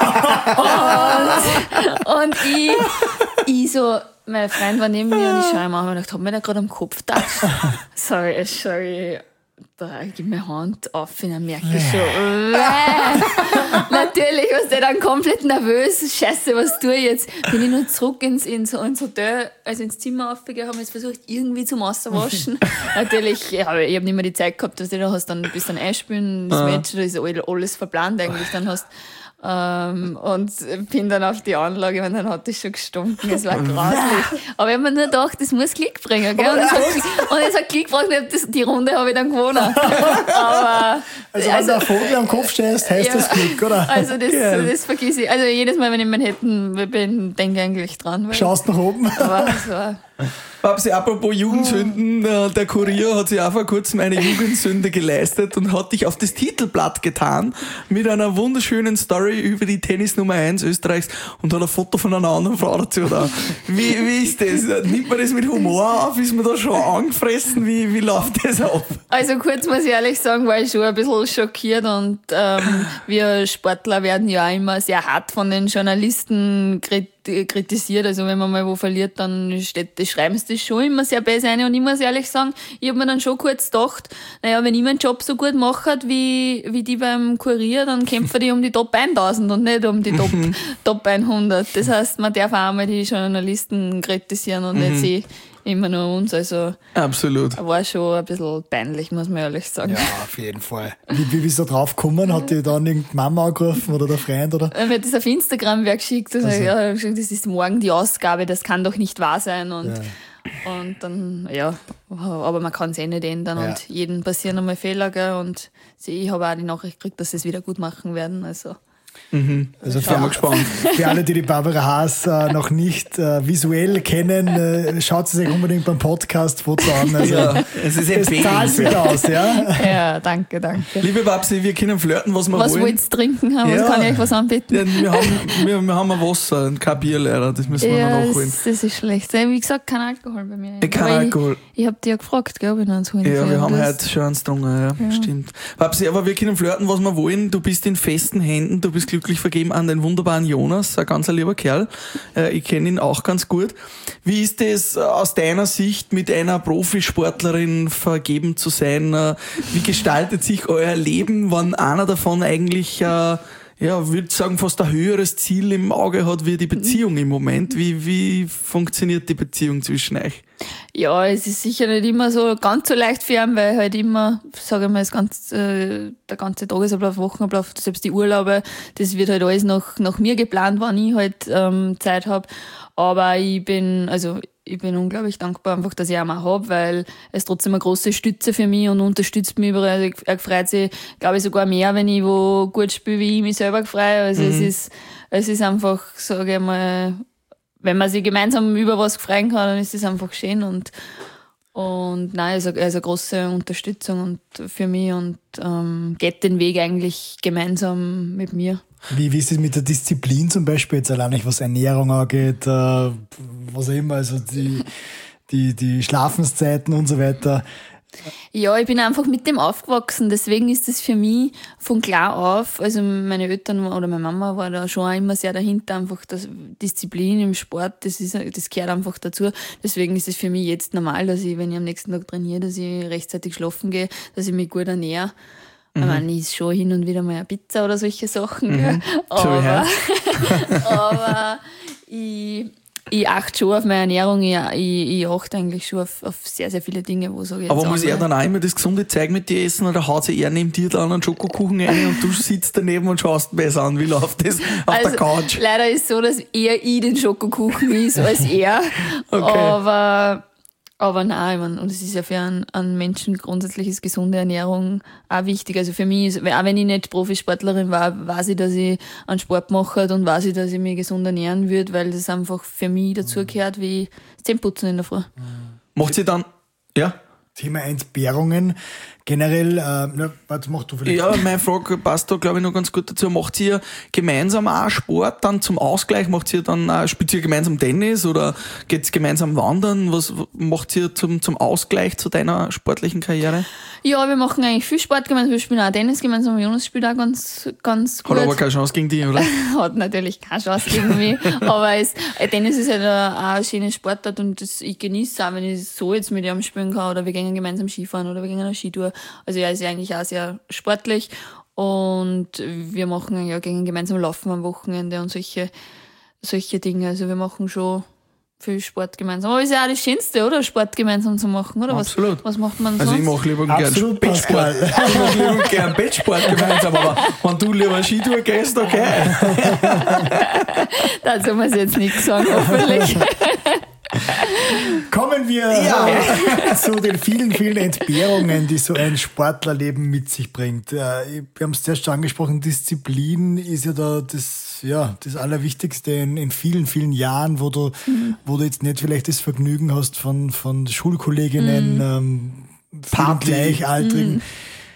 und, und ich, ich so, mein Freund war neben mir und ich schaue ihm an und dachte, hab mir da gerade am Kopf gedacht. Sorry, sorry. Da gib mir Hand auf und dann merke ich schon, äh. Natürlich war der dann komplett nervös. Scheiße, was tue ich jetzt? Bin ich nur zurück ins, ins, ins Hotel, also ins Zimmer aufgegangen, haben jetzt versucht, irgendwie zum Auswaschen. Natürlich, ich habe ich hab nicht mehr die Zeit gehabt, dass du da hast, dann bist dann einspielen, das Match, da ist all- alles verplant eigentlich, dann hast ähm, und bin dann auf die Anlage und dann hat es schon gestunken, es war grauslich. Aber ich habe mir nur gedacht, das muss Klick bringen, gell? Und es hat, und es hat Klick gebracht, und das, die Runde habe ich dann gewonnen. Aber, Also, wenn du ein Vogel am Kopf stehst, heißt ja, das Glück, oder? Also das, das vergiss ich. Also jedes Mal, wenn ich in Manhattan bin, denke ich eigentlich dran. Weil, Schaust nach oben. aber es war, Babsi, apropos Jugendsünden, äh, der Kurier hat sich auch vor kurzem eine Jugendsünde geleistet und hat dich auf das Titelblatt getan mit einer wunderschönen Story über die Tennisnummer eins Österreichs und hat ein Foto von einer anderen Frau dazu da. Wie, wie ist das? Nimmt man das mit Humor auf? Ist man da schon angefressen? Wie, wie läuft das ab? also kurz muss ich ehrlich sagen, war ich schon ein bisschen schockiert und ähm, wir Sportler werden ja auch immer sehr hart von den Journalisten kritisiert. kritisiert. Also wenn man mal wo verliert, dann steht, das schreiben sie das schon immer sehr besser rein. Und ich muss ehrlich sagen, ich habe mir dann schon kurz gedacht, naja, wenn ich meinen Job so gut mache wie, wie die beim Kurier, dann kämpfen die um die Top tausend und nicht um die Top, Top hundert. Das heißt, man darf auch mal die Journalisten kritisieren und nicht sie immer nur uns. Also Absolut. war schon ein bisschen peinlich, muss man ehrlich sagen. Ja, auf jeden Fall. Wie, wie bist du da drauf gekommen? Hat die dann irgendeine Mama angerufen oder der Freund? Oder? Er hat das auf Instagram wer geschickt. Also, Also. ja, das ist morgen die Ausgabe, das kann doch nicht wahr sein. Und, und dann, ja, aber man kann es eh nicht ändern. Ja. Und jedem passieren einmal Fehler. Gell? Und ich habe auch die Nachricht gekriegt, dass sie es wieder gut machen werden. Also. Also Sind wir für, gespannt. für alle, die die Barbara Haas äh, noch nicht äh, visuell kennen, äh, schaut sie sich unbedingt beim Podcast-Foto an. Also, Ja, es ist es zahlt sich empfehlenswert. aus, ja? Ja, danke, danke. Liebe Babsi, wir können flirten, was wir Was wollen. wollt ihr trinken haben? Ja. Was kann ich euch was anbieten? Ja, wir, haben, wir, wir haben ein Wasser und kein Bier leider, das müssen wir Ja, noch das, nachholen. das ist schlecht. Wie gesagt, kein Alkohol bei mir. Kein Aber Alkohol. Ich, ich habe dich ja gefragt, gell, ob ich noch eins holen Ja, soll. wir haben Das- heute schon eins getrunken, ja, stimmt. Babsi, aber wir können flirten, was wir wollen. Du bist in festen Händen, du bist glücklich vergeben an den wunderbaren Jonas, ein ganz lieber Kerl. Äh, Ich kenne ihn auch ganz gut. Wie ist es äh, aus deiner Sicht, mit einer Profisportlerin vergeben zu sein? Äh, Wie gestaltet sich euer Leben, wenn einer davon eigentlich äh, ja, würde sagen, fast ein höheres Ziel im Auge hat wie die Beziehung im Moment. Wie, wie funktioniert die Beziehung zwischen euch? Ja, es ist sicher nicht immer so ganz so leicht für ihn, weil halt immer, sage ich mal, das ganze, äh, der ganze Tagesablauf, Wochenablauf, selbst die Urlaube, das wird halt alles nach, nach mir geplant, wann ich halt ähm, Zeit habe. Aber ich bin, also ich bin unglaublich dankbar einfach, dass ich ihn auch habe, weil es trotzdem eine große Stütze für mich und unterstützt mich überall. Er freut sich, glaube ich, sogar mehr, wenn ich wo gut spiele, wie ich mich selber freue. Also mhm. es ist, es ist einfach, sage ich mal, wenn man sich gemeinsam über was freuen kann, dann ist es einfach schön und, und nein, er ist eine, eine große Unterstützung und für mich und ähm, geht den Weg eigentlich gemeinsam mit mir. Wie, wie ist es mit der Disziplin zum Beispiel, jetzt allein nicht was Ernährung angeht, äh, was auch immer, also die, die, die Schlafenszeiten und so weiter? Ja, ich bin einfach mit dem aufgewachsen, deswegen ist es für mich von klar auf, also meine Eltern oder meine Mama war da schon immer sehr dahinter, einfach das Disziplin im Sport, das ist, das gehört einfach dazu, deswegen ist es für mich jetzt normal, dass ich, wenn ich am nächsten Tag trainiere, dass ich rechtzeitig schlafen gehe, dass ich mich gut ernähre. Mhm. Ich meine, ich isse schon hin und wieder mal eine Pizza oder solche Sachen, mhm. aber, aber ich, ich achte schon auf meine Ernährung, ich, ich, ich achte eigentlich schon auf, auf sehr, sehr viele Dinge, wo sage ich Aber jetzt muss er dann auch immer das gesunde Zeug mit dir essen oder haut sich er neben dir dann einen Schokokuchen rein und du sitzt daneben und schaust besser an? Wie läuft das auf also, der Couch? Leider ist es so, dass eher ich den Schokokuchen ist als er, okay. aber... Aber nein, ich meine, und es ist ja für einen, einen Menschen grundsätzlich ist gesunde Ernährung auch wichtig. Also für mich ist, auch wenn ich nicht Profisportlerin war, weiß ich, dass ich einen Sport mache und weiß ich, dass ich mich gesund ernähren würde, weil das einfach für mich dazugehört, wie Zähneputzen in der Früh. Macht sie dann, ja? Thema Entbehrungen. Generell, äh, na, warte, mach du vielleicht. Ja, meine Frage passt da, glaube ich, noch ganz gut dazu. Macht ihr gemeinsam auch Sport dann zum Ausgleich? Macht ihr dann auch, spielt ihr gemeinsam Tennis oder geht's gemeinsam wandern? Was macht ihr zum, zum Ausgleich zu deiner sportlichen Karriere? Ja, wir machen eigentlich viel Sport gemeinsam. Wir spielen auch Tennis gemeinsam. Jonas spielt auch ganz, ganz gut. Hat aber keine Chance gegen dich, oder? Hat natürlich keine Chance gegen mich. Aber es, Tennis ist halt auch ein schönes Sportart und das, ich genieße es auch, wenn ich so jetzt mit ihm spielen kann oder wir gehen gemeinsam Skifahren oder wir gehen eine Skitour. Also er ist ja eigentlich auch sehr sportlich und wir machen ja gegen gemeinsam Laufen am Wochenende und solche, solche Dinge. Also wir machen schon viel Sport gemeinsam. Aber ist ja auch das Schönste, oder? Sport gemeinsam zu machen, oder? Absolut. Was, was macht man sonst? Also ich mache lieber gern Bettsport. Ich mache lieber gern Bettsport gemeinsam, aber wenn du lieber Skitour gehst, okay. Dazu muss ich jetzt nichts sagen, hoffentlich. Kommen wir ja. zu den vielen, vielen Entbehrungen, die so ein Sportlerleben mit sich bringt. Wir haben es zuerst schon angesprochen, Disziplin ist ja da das, ja, das Allerwichtigste in, in vielen, vielen Jahren, wo du, mhm. wo du jetzt nicht vielleicht das Vergnügen hast von, von Schulkolleginnen, mhm. ähm, vielen Gleichaltrigen. Mhm.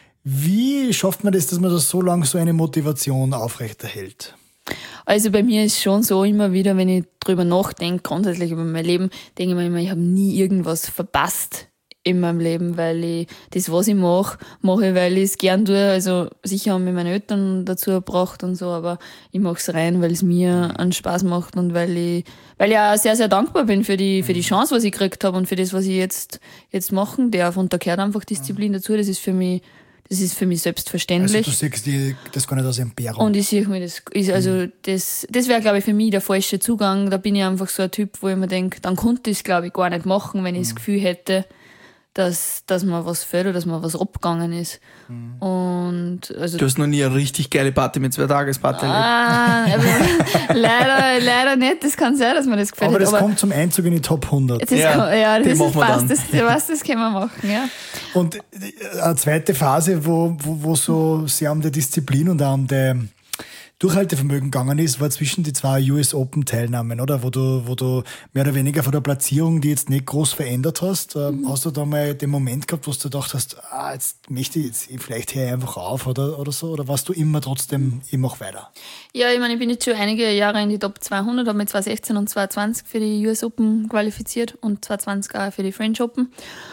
Wie schafft man das, dass man das so lange so eine Motivation aufrechterhält? Also bei mir ist schon so, immer wieder, wenn ich drüber nachdenke, grundsätzlich über mein Leben, denke ich mir immer, ich habe nie irgendwas verpasst in meinem Leben, weil ich das, was ich mache, mache ich, weil ich es gern tue. Also sicher haben mich meine Eltern dazu gebracht und so, aber ich mache es rein, weil es mir einen Spaß macht und weil ich, weil ich auch sehr, sehr dankbar bin für die, für die Chance, was ich gekriegt habe und für das, was ich jetzt, jetzt machen darf. Und da gehört einfach Disziplin dazu. Das ist für mich Das ist für mich selbstverständlich. Also du siehst die, das gar nicht aus Entbehrung. Und ich sehe mir das, ist also mhm. das, das wäre, glaube ich, für mich der falsche Zugang. Da bin ich einfach so ein Typ, wo ich mir denke, dann konnte ich es, glaube ich, gar nicht machen, wenn ich mhm. das Gefühl hätte, dass, dass mir was fehlt oder dass mir was abgegangen ist. Mhm. Und, also, du hast noch nie eine richtig geile Party mit zwei Tagesparty erlebt. Ah, leider, leider nicht. Das kann sein, dass mir das gefällt. Aber das aber kommt zum Einzug in die Top hundert. Das ja, kann, ja, das ist passt. Das, was, das können wir machen, ja. Und eine zweite Phase, wo, wo, wo so sehr um die Disziplin und auch um die Durchhaltevermögen gegangen ist, war zwischen die zwei U S Open Teilnahmen, oder? Wo du, wo du mehr oder weniger von der Platzierung, die jetzt nicht groß verändert hast, mhm. hast du da mal den Moment gehabt, wo du gedacht hast, ah, jetzt möchte ich jetzt, vielleicht höre ich einfach auf oder, oder so, oder warst du immer trotzdem, ich mach weiter? Ja, ich meine, ich bin jetzt schon einige Jahre in die Top zweihundert, habe mich zwanzig sechzehn und zwanzig zwanzig für die U S Open qualifiziert und zwanzig zwanzig auch für die French Open.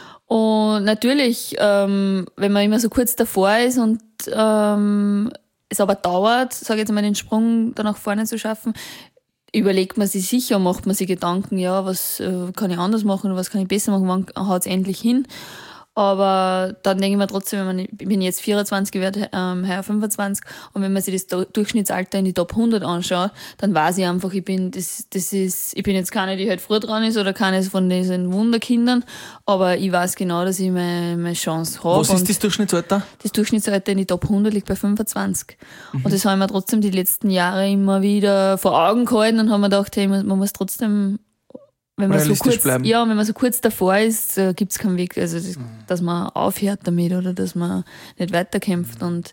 Und natürlich, ähm, wenn man immer so kurz davor ist und ähm, es aber dauert, sage ich jetzt mal, den Sprung da nach vorne zu schaffen, überlegt man sich sicher, macht man sich Gedanken, ja, was äh, kann ich anders machen oder was kann ich besser machen, wann haut es endlich hin. Aber dann denke ich mir trotzdem, wenn man, ich bin jetzt vierundzwanzig, ich werde ähm, heuer fünfundzwanzig, und wenn man sich das Durchschnittsalter in die Top hundert anschaut, dann weiß ich einfach, ich bin, das, das ist, ich bin jetzt keine, die halt früh dran ist oder keine von diesen Wunderkindern, aber ich weiß genau, dass ich meine, meine Chance habe. Was ist das Durchschnittsalter? Das Durchschnittsalter in die Top hundert liegt bei fünfundzwanzig. Mhm. Und das haben wir trotzdem die letzten Jahre immer wieder vor Augen gehalten und haben mir gedacht, hey, man muss trotzdem, wenn man so kurz, bleiben. ja, wenn man so kurz davor ist, äh, gibt es keinen Weg, also das, mhm. dass man aufhört damit oder dass man nicht weiterkämpft. Und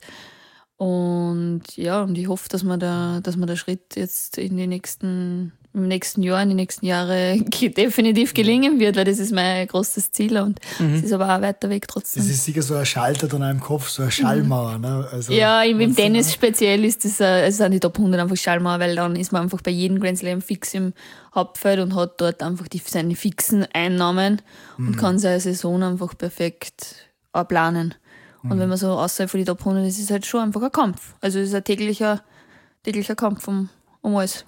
und ja, und ich hoffe, dass man da, dass man der Schritt jetzt in die nächsten, im nächsten Jahr, in die nächsten Jahre definitiv gelingen wird, weil das ist mein großes Ziel und es mhm. ist aber auch ein weiter Weg trotzdem. Das ist sicher so ein Schalter dann auch im Kopf, so eine Schallmauer. Ne? Also, ja, im, im Tennis speziell ist das, also sind die Top hundert einfach Schallmauer, weil dann ist man einfach bei jedem Grand Slam fix im Hauptfeld und hat dort einfach die, seine fixen Einnahmen mhm. und kann seine Saison einfach perfekt auch planen. Und wenn man so außerhalb von die Top hundert ist, ist es halt schon einfach ein Kampf. Also es ist ein täglicher, täglicher Kampf um, um alles.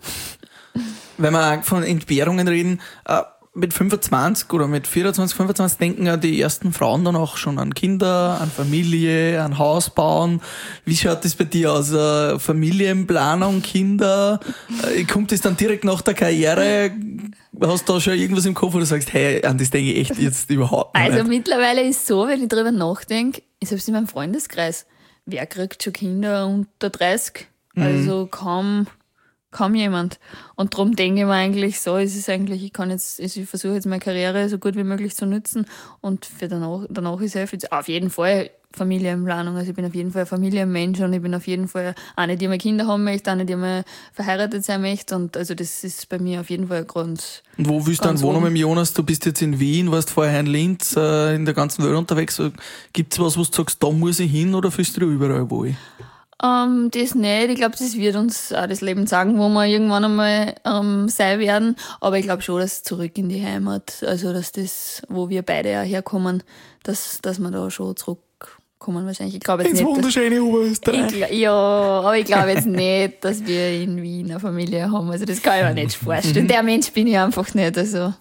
Wenn wir von Entbehrungen reden, äh, mit fünfundzwanzig oder mit vierundzwanzig, fünfundzwanzig denken ja die ersten Frauen dann auch schon an Kinder, an Familie, an Haus bauen. Wie schaut das bei dir aus? Äh, Familienplanung, Kinder? Äh, kommt das dann direkt nach der Karriere? Hast du da schon irgendwas im Kopf, wo du sagst, hey, an das denke ich echt jetzt überhaupt nicht? Also mittlerweile ist es so, wenn ich drüber nachdenke, ich selbst in meinem Freundeskreis, wer kriegt schon Kinder unter dreißig? Mhm. Also kaum, kaum jemand. Und darum denke ich mir eigentlich so, es ist eigentlich, ich kann jetzt, ich versuche jetzt meine Karriere so gut wie möglich zu nutzen und für danach, danach ist es auf jeden Fall Familienplanung. Also ich bin auf jeden Fall ein Familienmensch und ich bin auf jeden Fall eine, die mal Kinder haben möchte, eine, die mal verheiratet sein möchte, und also das ist bei mir auf jeden Fall ein Grund. Und wo willst du dann wohnen mit dem Jonas? Du bist jetzt in Wien, warst vorher in Linz, äh, in der ganzen Welt unterwegs. Gibt es was, wo du sagst, da muss ich hin, oder fühlst du dich überall wohl? Ähm, das nicht. Ich glaube, das wird uns auch das Leben sagen, wo wir irgendwann einmal ähm, sein werden. Aber ich glaube schon, dass zurück in die Heimat, also dass das, wo wir beide ja herkommen, dass, dass wir da schon zurückkommen wahrscheinlich. Ich glaube jetzt ins nicht. wunderschöne Oberösterreich. Ich, ja, aber ich glaube jetzt nicht, dass wir in Wien eine Familie haben. Also das kann ich mir nicht vorstellen. Der Mensch bin ich einfach nicht. Also.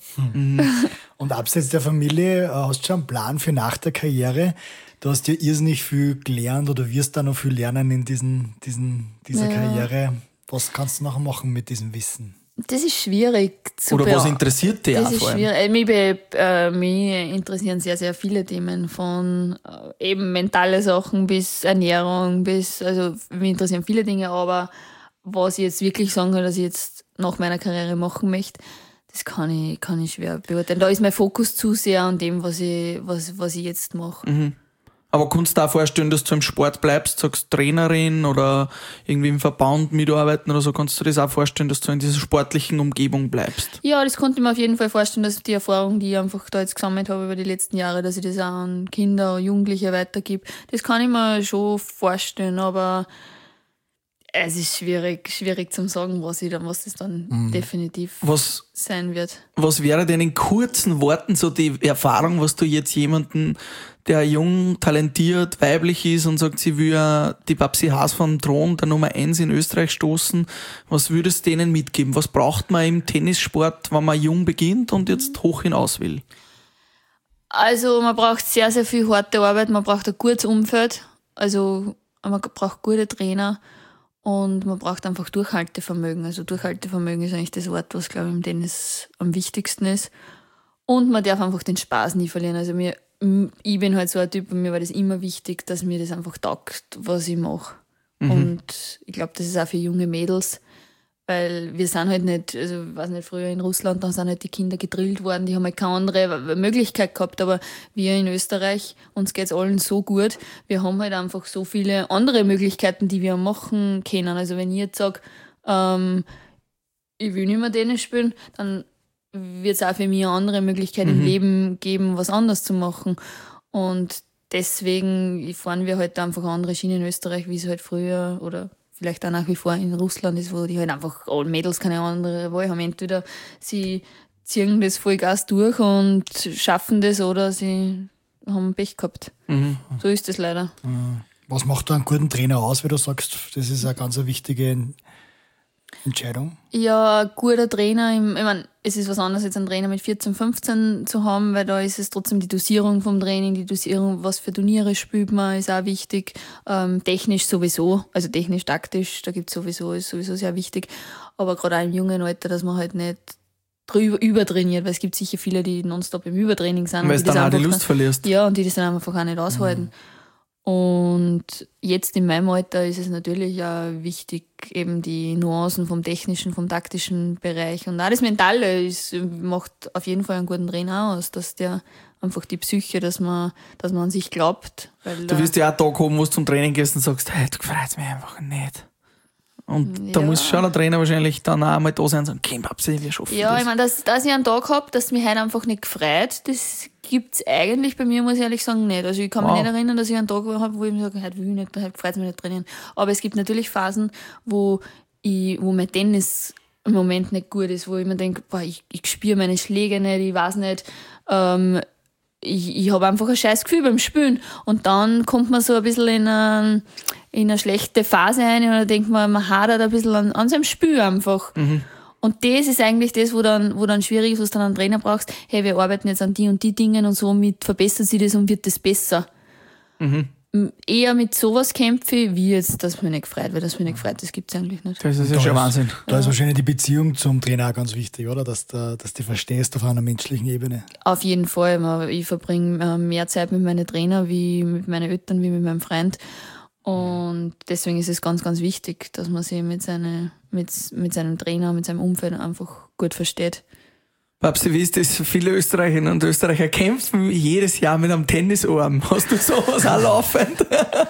Und abseits der Familie, hast du schon einen Plan für nach der Karriere? Du hast ja irrsinnig viel gelernt oder wirst da noch viel lernen in diesen, diesen, dieser ja. Karriere. Was kannst du noch machen mit diesem Wissen? Das ist schwierig zu Oder was interessiert dich das auch ist vor allem? Schwierig. Mich, be, äh, mich interessieren sehr, sehr viele Themen, von äh, eben mentale Sachen bis Ernährung, bis, also mich interessieren viele Dinge, aber was ich jetzt wirklich sagen kann, dass ich jetzt nach meiner Karriere machen möchte, das kann ich, kann ich schwer beurteilen. Da ist mein Fokus zu sehr an dem, was ich, was, was ich jetzt mache. Mhm. Aber kannst du dir auch vorstellen, dass du im Sport bleibst, sagst Trainerin oder irgendwie im Verband mitarbeiten oder so, kannst du dir das auch vorstellen, dass du in dieser sportlichen Umgebung bleibst? Ja, das konnte ich mir auf jeden Fall vorstellen, dass die Erfahrung, die ich einfach da jetzt gesammelt habe über die letzten Jahre, dass ich das auch an Kinder, Jugendliche weitergebe. Das kann ich mir schon vorstellen, aber es ist schwierig, schwierig zu sagen, was ich dann, was das dann mhm. definitiv was, sein wird. Was wäre denn in kurzen Worten so die Erfahrung, was du jetzt jemanden, der jung, talentiert, weiblich ist und sagt, sie will die Babsi Haas vom Thron der Nummer eins in Österreich stoßen, was würdest du denen mitgeben? Was braucht man im Tennissport, wenn man jung beginnt und jetzt hoch hinaus will? Also man braucht sehr, sehr viel harte Arbeit, man braucht ein gutes Umfeld, also man braucht gute Trainer. Und man braucht einfach Durchhaltevermögen. Also Durchhaltevermögen ist eigentlich das Wort, was, glaube ich, im Tennis am wichtigsten ist. Und man darf einfach den Spaß nie verlieren. Also mir, ich bin halt so ein Typ, und mir war das immer wichtig, dass mir das einfach taugt, was ich mache. Mhm. Und ich glaube, das ist auch für junge Mädels, weil wir sind halt nicht, also ich weiß nicht, früher in Russland, da sind halt die Kinder gedrillt worden, die haben halt keine andere Möglichkeit gehabt, aber wir in Österreich, uns geht's allen so gut, wir haben halt einfach so viele andere Möglichkeiten, die wir machen können. Also wenn ich jetzt sage, ähm, ich will nicht mehr Tennis spielen, dann wird es auch für mich eine andere Möglichkeit mhm. im Leben geben, was anderes zu machen. Und deswegen fahren wir halt einfach andere Schienen in Österreich, wie es halt früher oder vielleicht auch nach wie vor in Russland ist, wo die halt einfach alle Mädels keine andere Wahl haben. Entweder sie ziehen das Vollgas durch und schaffen das, oder sie haben Pech gehabt. Mhm. So ist das leider. Was macht da einen guten Trainer aus, wenn du sagst, das ist eine ganz wichtige Entscheidung? Ja, ein guter Trainer, im, ich meine, es ist was anderes, jetzt einen Trainer mit vierzehn, fünfzehn zu haben, weil da ist es trotzdem die Dosierung vom Training, die Dosierung, was für Turniere spielt man, ist auch wichtig. Ähm, technisch sowieso, also technisch, taktisch, da gibt es sowieso, ist sowieso sehr wichtig. Aber gerade auch im jungen Alter, dass man halt nicht drüber übertrainiert, weil es gibt sicher viele, die nonstop im Übertraining sind. Weil und es die das dann auch die einfach Lust verlierst. Ja, und die das dann einfach auch nicht aushalten. Mhm. Und jetzt in meinem Alter ist es natürlich auch wichtig, eben die Nuancen vom technischen, vom taktischen Bereich. Und auch das Mentale ist, macht auf jeden Fall einen guten Trainer aus, dass der einfach die Psyche, dass man, dass man an sich glaubt. Weil Du wirst ja auch Tag haben, wo du zum Training gehst und sagst, hey, du gefreut mich einfach nicht. Und da Ja. muss schon der Trainer wahrscheinlich dann auch mal da sein und sagen, okay, Babsi, wir schaffen Ja, das. ich meine, dass, dass ich einen Tag habe, dass mich heute einfach nicht gefreut, das gibt's eigentlich bei mir, muss ich ehrlich sagen, nicht. Also ich kann Wow. mich nicht erinnern, dass ich einen Tag habe, wo ich mir sage, heute will ich nicht, heute freut mich nicht trainieren. Aber es gibt natürlich Phasen, wo ich, wo mein Tennis im Moment nicht gut ist, wo ich mir denke, boah, ich, ich spüre meine Schläge nicht, ich weiß nicht, ähm, ich, ich habe einfach ein scheiß Gefühl beim Spielen. Und dann kommt man so ein bisschen in eine, in eine schlechte Phase rein und dann denkt man, man hadert ein bisschen an, an seinem Spiel einfach. Mhm. Und das ist eigentlich das, wo dann, wo dann schwierig ist, wo du dann einen Trainer brauchst. Hey, wir arbeiten jetzt an die und die Dingen und somit verbessert sich das und wird das besser. Mhm. Eher mit sowas kämpfe ich, wie jetzt, dass mich nicht freut, weil das mich nicht freut, das gibt's eigentlich nicht. Das ist ja Da schon ist- Wahnsinn. Da ist wahrscheinlich die Beziehung zum Trainer auch ganz wichtig, oder? Dass du, dass du verstehst auf einer menschlichen Ebene. Auf jeden Fall. Man- Ich verbringe äh, mehr Zeit mit meinen Trainern, wie mit meinen Eltern, wie mit meinem Freund. Und deswegen ist es ganz, ganz wichtig, dass man sich mit, seine, mit, mit seinem Trainer, mit seinem Umfeld einfach gut versteht. Babsi, wie ist das? Viele Österreicherinnen und Österreicher kämpfen jedes Jahr mit einem Tennisarm. Hast du sowas auch laufend?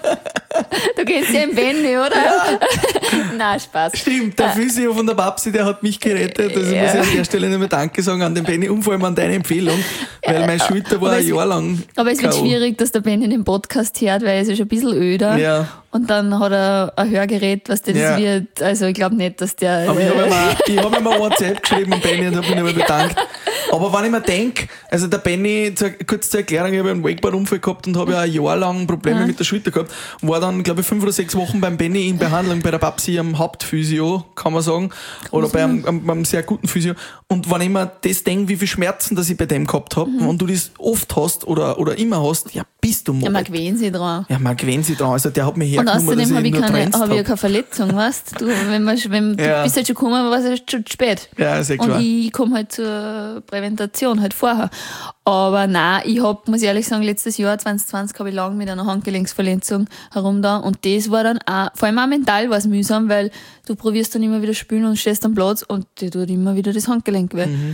Du kennst ja den Benni, oder? Ja. Nein, Spaß. Stimmt, der Physio von der Babsi, der hat mich gerettet. Also Ja. muss ich an der Stelle nochmal Danke sagen an den Benni und vor allem an deine Empfehlung, weil meine Schulter war Aber ein es- Jahr lang Aber es wird K O. schwierig, dass der Benni den Podcast hört, weil es ist ein bisschen öder. Ja. Und dann hat er ein Hörgerät, was das Ja. wird. Also ich glaube nicht, dass der. Aber ich habe ihm, auch- ich hab ihm mal WhatsApp geschrieben und Benni und habe mich nochmal bedankt. Aber wenn ich mir denke, also der Benni, zur- kurz zur Erklärung, ich habe einen Wakeboard-Unfall gehabt und habe ja ein Jahr lang Probleme mit der Schulter gehabt. War dann, glaube ich, fünf oder sechs Wochen beim Benni in Behandlung bei der Babsi am Hauptphysio, kann man sagen. Oder bei einem, einem, einem sehr guten Physio. Und wenn ich mir das denke, wie viel Schmerzen das ich bei dem gehabt habe, Mhm. wenn du das oft hast oder, oder immer hast, ja, bist du ja, mal. man gewöhnt sich dran. Ja, man gewöhnt sich dran. Also der hat mich Und hergenommen, dass außerdem ich habe ich, nur keine, Trends hab ich ja hab. keine Verletzung, weißt du? Wenn man, wenn, Ja. Du bist halt schon gekommen, aber es ist schon zu spät. Ja, ist eh klar. Und ich komme halt zur Präventation halt vorher. Aber nein, ich hab, muss ich ehrlich sagen, letztes Jahr, zwanzig zwanzig, habe ich lang mit einer Handgelenksverletzung herum da. Und das war dann auch, vor allem auch mental war es mühsam, weil du probierst dann immer wieder spielen und stehst am Platz und dir tut immer wieder das Handgelenk weh. Mhm.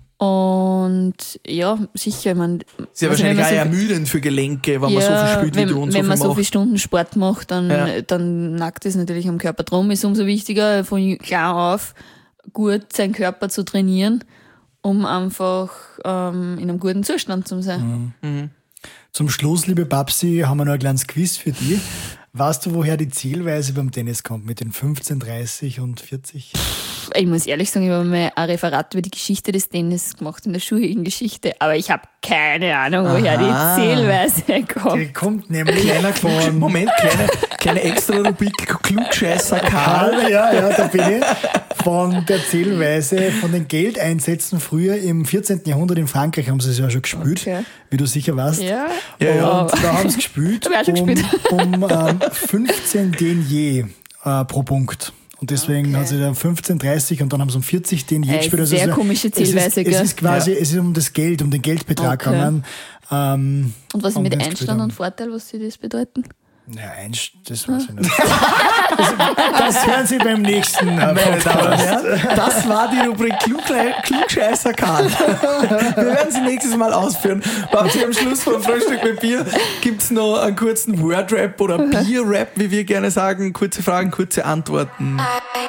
Und ja, sicher, ich mein, Ist ja also wahrscheinlich wenn man auch so- ermüdend für Gelenke, wenn man so viel spielt wenn, wie du und so wenn viel man so macht. viele Stunden Sport macht, dann, Ja. dann nackt es natürlich am Körper. Drum ist umso wichtiger, von klein auf gut seinen Körper zu trainieren, um einfach ähm, in einem guten Zustand zu sein. Zum Schluss, liebe Babsi, haben wir noch ein kleines Quiz für dich. Weißt du, woher die Zählweise beim Tennis kommt? Mit den fünfzehn, dreißig und vierzig? Ich muss ehrlich sagen, ich habe mal ein Referat über die Geschichte des Tennis gemacht in der schuligen Geschichte, aber ich habe keine Ahnung, woher Aha. die Zählweise kommt. Die kommt nämlich von... Moment, kleine, kleine extra Rubrik Klugscheißer Karl. Karl, ja, ja, da bin ich. Von der Zählweise, von den Geldeinsätzen früher im vierzehnten Jahrhundert in Frankreich haben sie es ja schon gespielt, Okay. wie du sicher weißt. Ja, Ja, ja. Und da haben sie gespielt Hab ich auch schon um, gespielt. um ähm, fünfzehn Denier äh, pro Punkt. Und deswegen Okay. hat sie dann fünfzehn, dreißig und dann haben sie um vierzig Denier Äh, gespielt. sehr es ist- komische es ist- Zählweise, Es gell? ist quasi, Ja. es ist um das Geld, um den Geldbetrag Okay. gegangen. Ähm, und was ist um mit den sie gespielt Einstand haben. und Vorteil, was sie das bedeuten? Ja, eins, das weiß ich nicht. Das, das hören Sie beim nächsten äh, Meine Damen und Podcast. Herren, das war die Rubrik Klugle- Klugscheißer Karl. Wir werden sie nächstes Mal ausführen. Babsi, am Schluss vom Frühstück mit Bier gibt's noch einen kurzen Word-Rap oder Bier-Rap, wie wir gerne sagen. Kurze Fragen, kurze Antworten.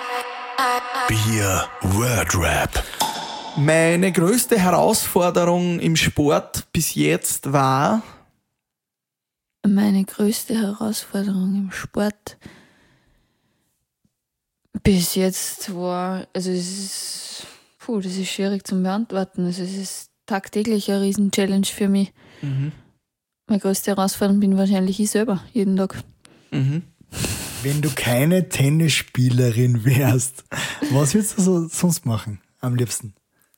Bier Word Rap. Meine größte Herausforderung im Sport bis jetzt war... Meine größte Herausforderung im Sport bis jetzt war, also es ist, puh, das ist schwierig zu beantworten. Also es ist tagtäglich eine Riesen-Challenge für mich. Mhm. Meine größte Herausforderung bin wahrscheinlich ich selber, jeden Tag. Mhm. Wenn du keine Tennisspielerin wärst, was würdest du so sonst machen am liebsten?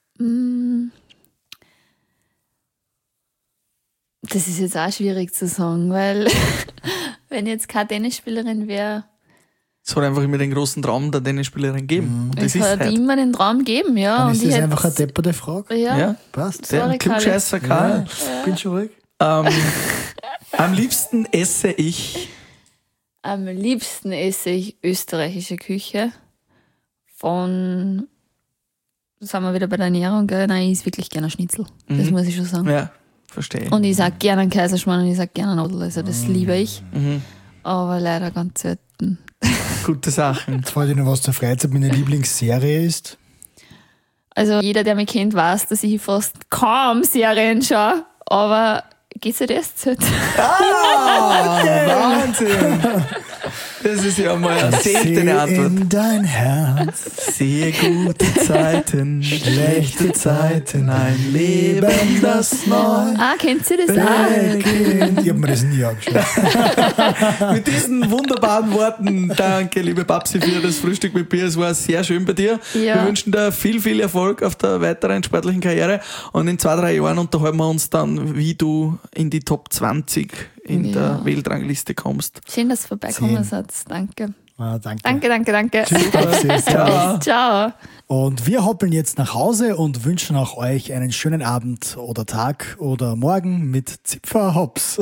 Das ist jetzt auch schwierig zu sagen, weil wenn ich jetzt keine Tennisspielerin wäre, Es hat einfach immer den großen Traum der Tennisspielerin geben. Und das es ist hat halt. immer den Traum gegeben, ja. Dann und ist ich das hätte- einfach eine depperte Frage. Ja, Ja. Passt. Sorry, Der Klugscheißer Karl. Ja, bin schon ruhig. Ähm, am liebsten esse ich. am liebsten esse ich österreichische Küche. Von, sind wir wieder bei der Ernährung, gell? Nein, ich esse wirklich gerne Schnitzel. Das muss ich schon sagen. Ja, verstehe. Und ich sag gerne einen Kaiserschmarrn und ich sag gerne Nudel. Also das liebe ich. Mhm. Aber leider ganz selten. Gute Sachen. Jetzt frage ich noch, was zur Freizeit meine Lieblingsserie ist. Also jeder, der mich kennt, weiß, dass ich fast kaum Serien schaue. Aber G Z S Z. Ah, Wahnsinn! Das ist ja mal eine seltene Seh Antwort. in dein Herz, Sehe gute Zeiten, schlechte Zeiten, ein Leben, das neu. Ah, kennt ihr das auch? beginnt. Ich habe mir das nie angeschaut. Mit diesen wunderbaren Worten, danke, liebe Babsi, für das Frühstück mit Bier. Es war sehr schön bei dir. Ja. Wir wünschen dir viel, viel Erfolg auf der weiteren sportlichen Karriere. Und in zwei, drei Jahren unterhalten wir uns dann, wie du in die Top zwanzig in Ja. der Weltrangliste kommst. Schön, dass ihr vorbeikommen Zehn. seid. Danke. Ah, danke. Danke, danke, danke. Tschüss, Babsi, servus. Ciao. Ciao. Und wir hoppeln jetzt nach Hause und wünschen auch euch einen schönen Abend oder Tag oder Morgen mit Zipfer Hops.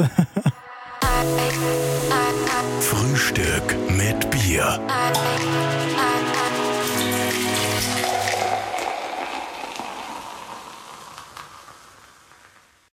Frühstück mit Bier.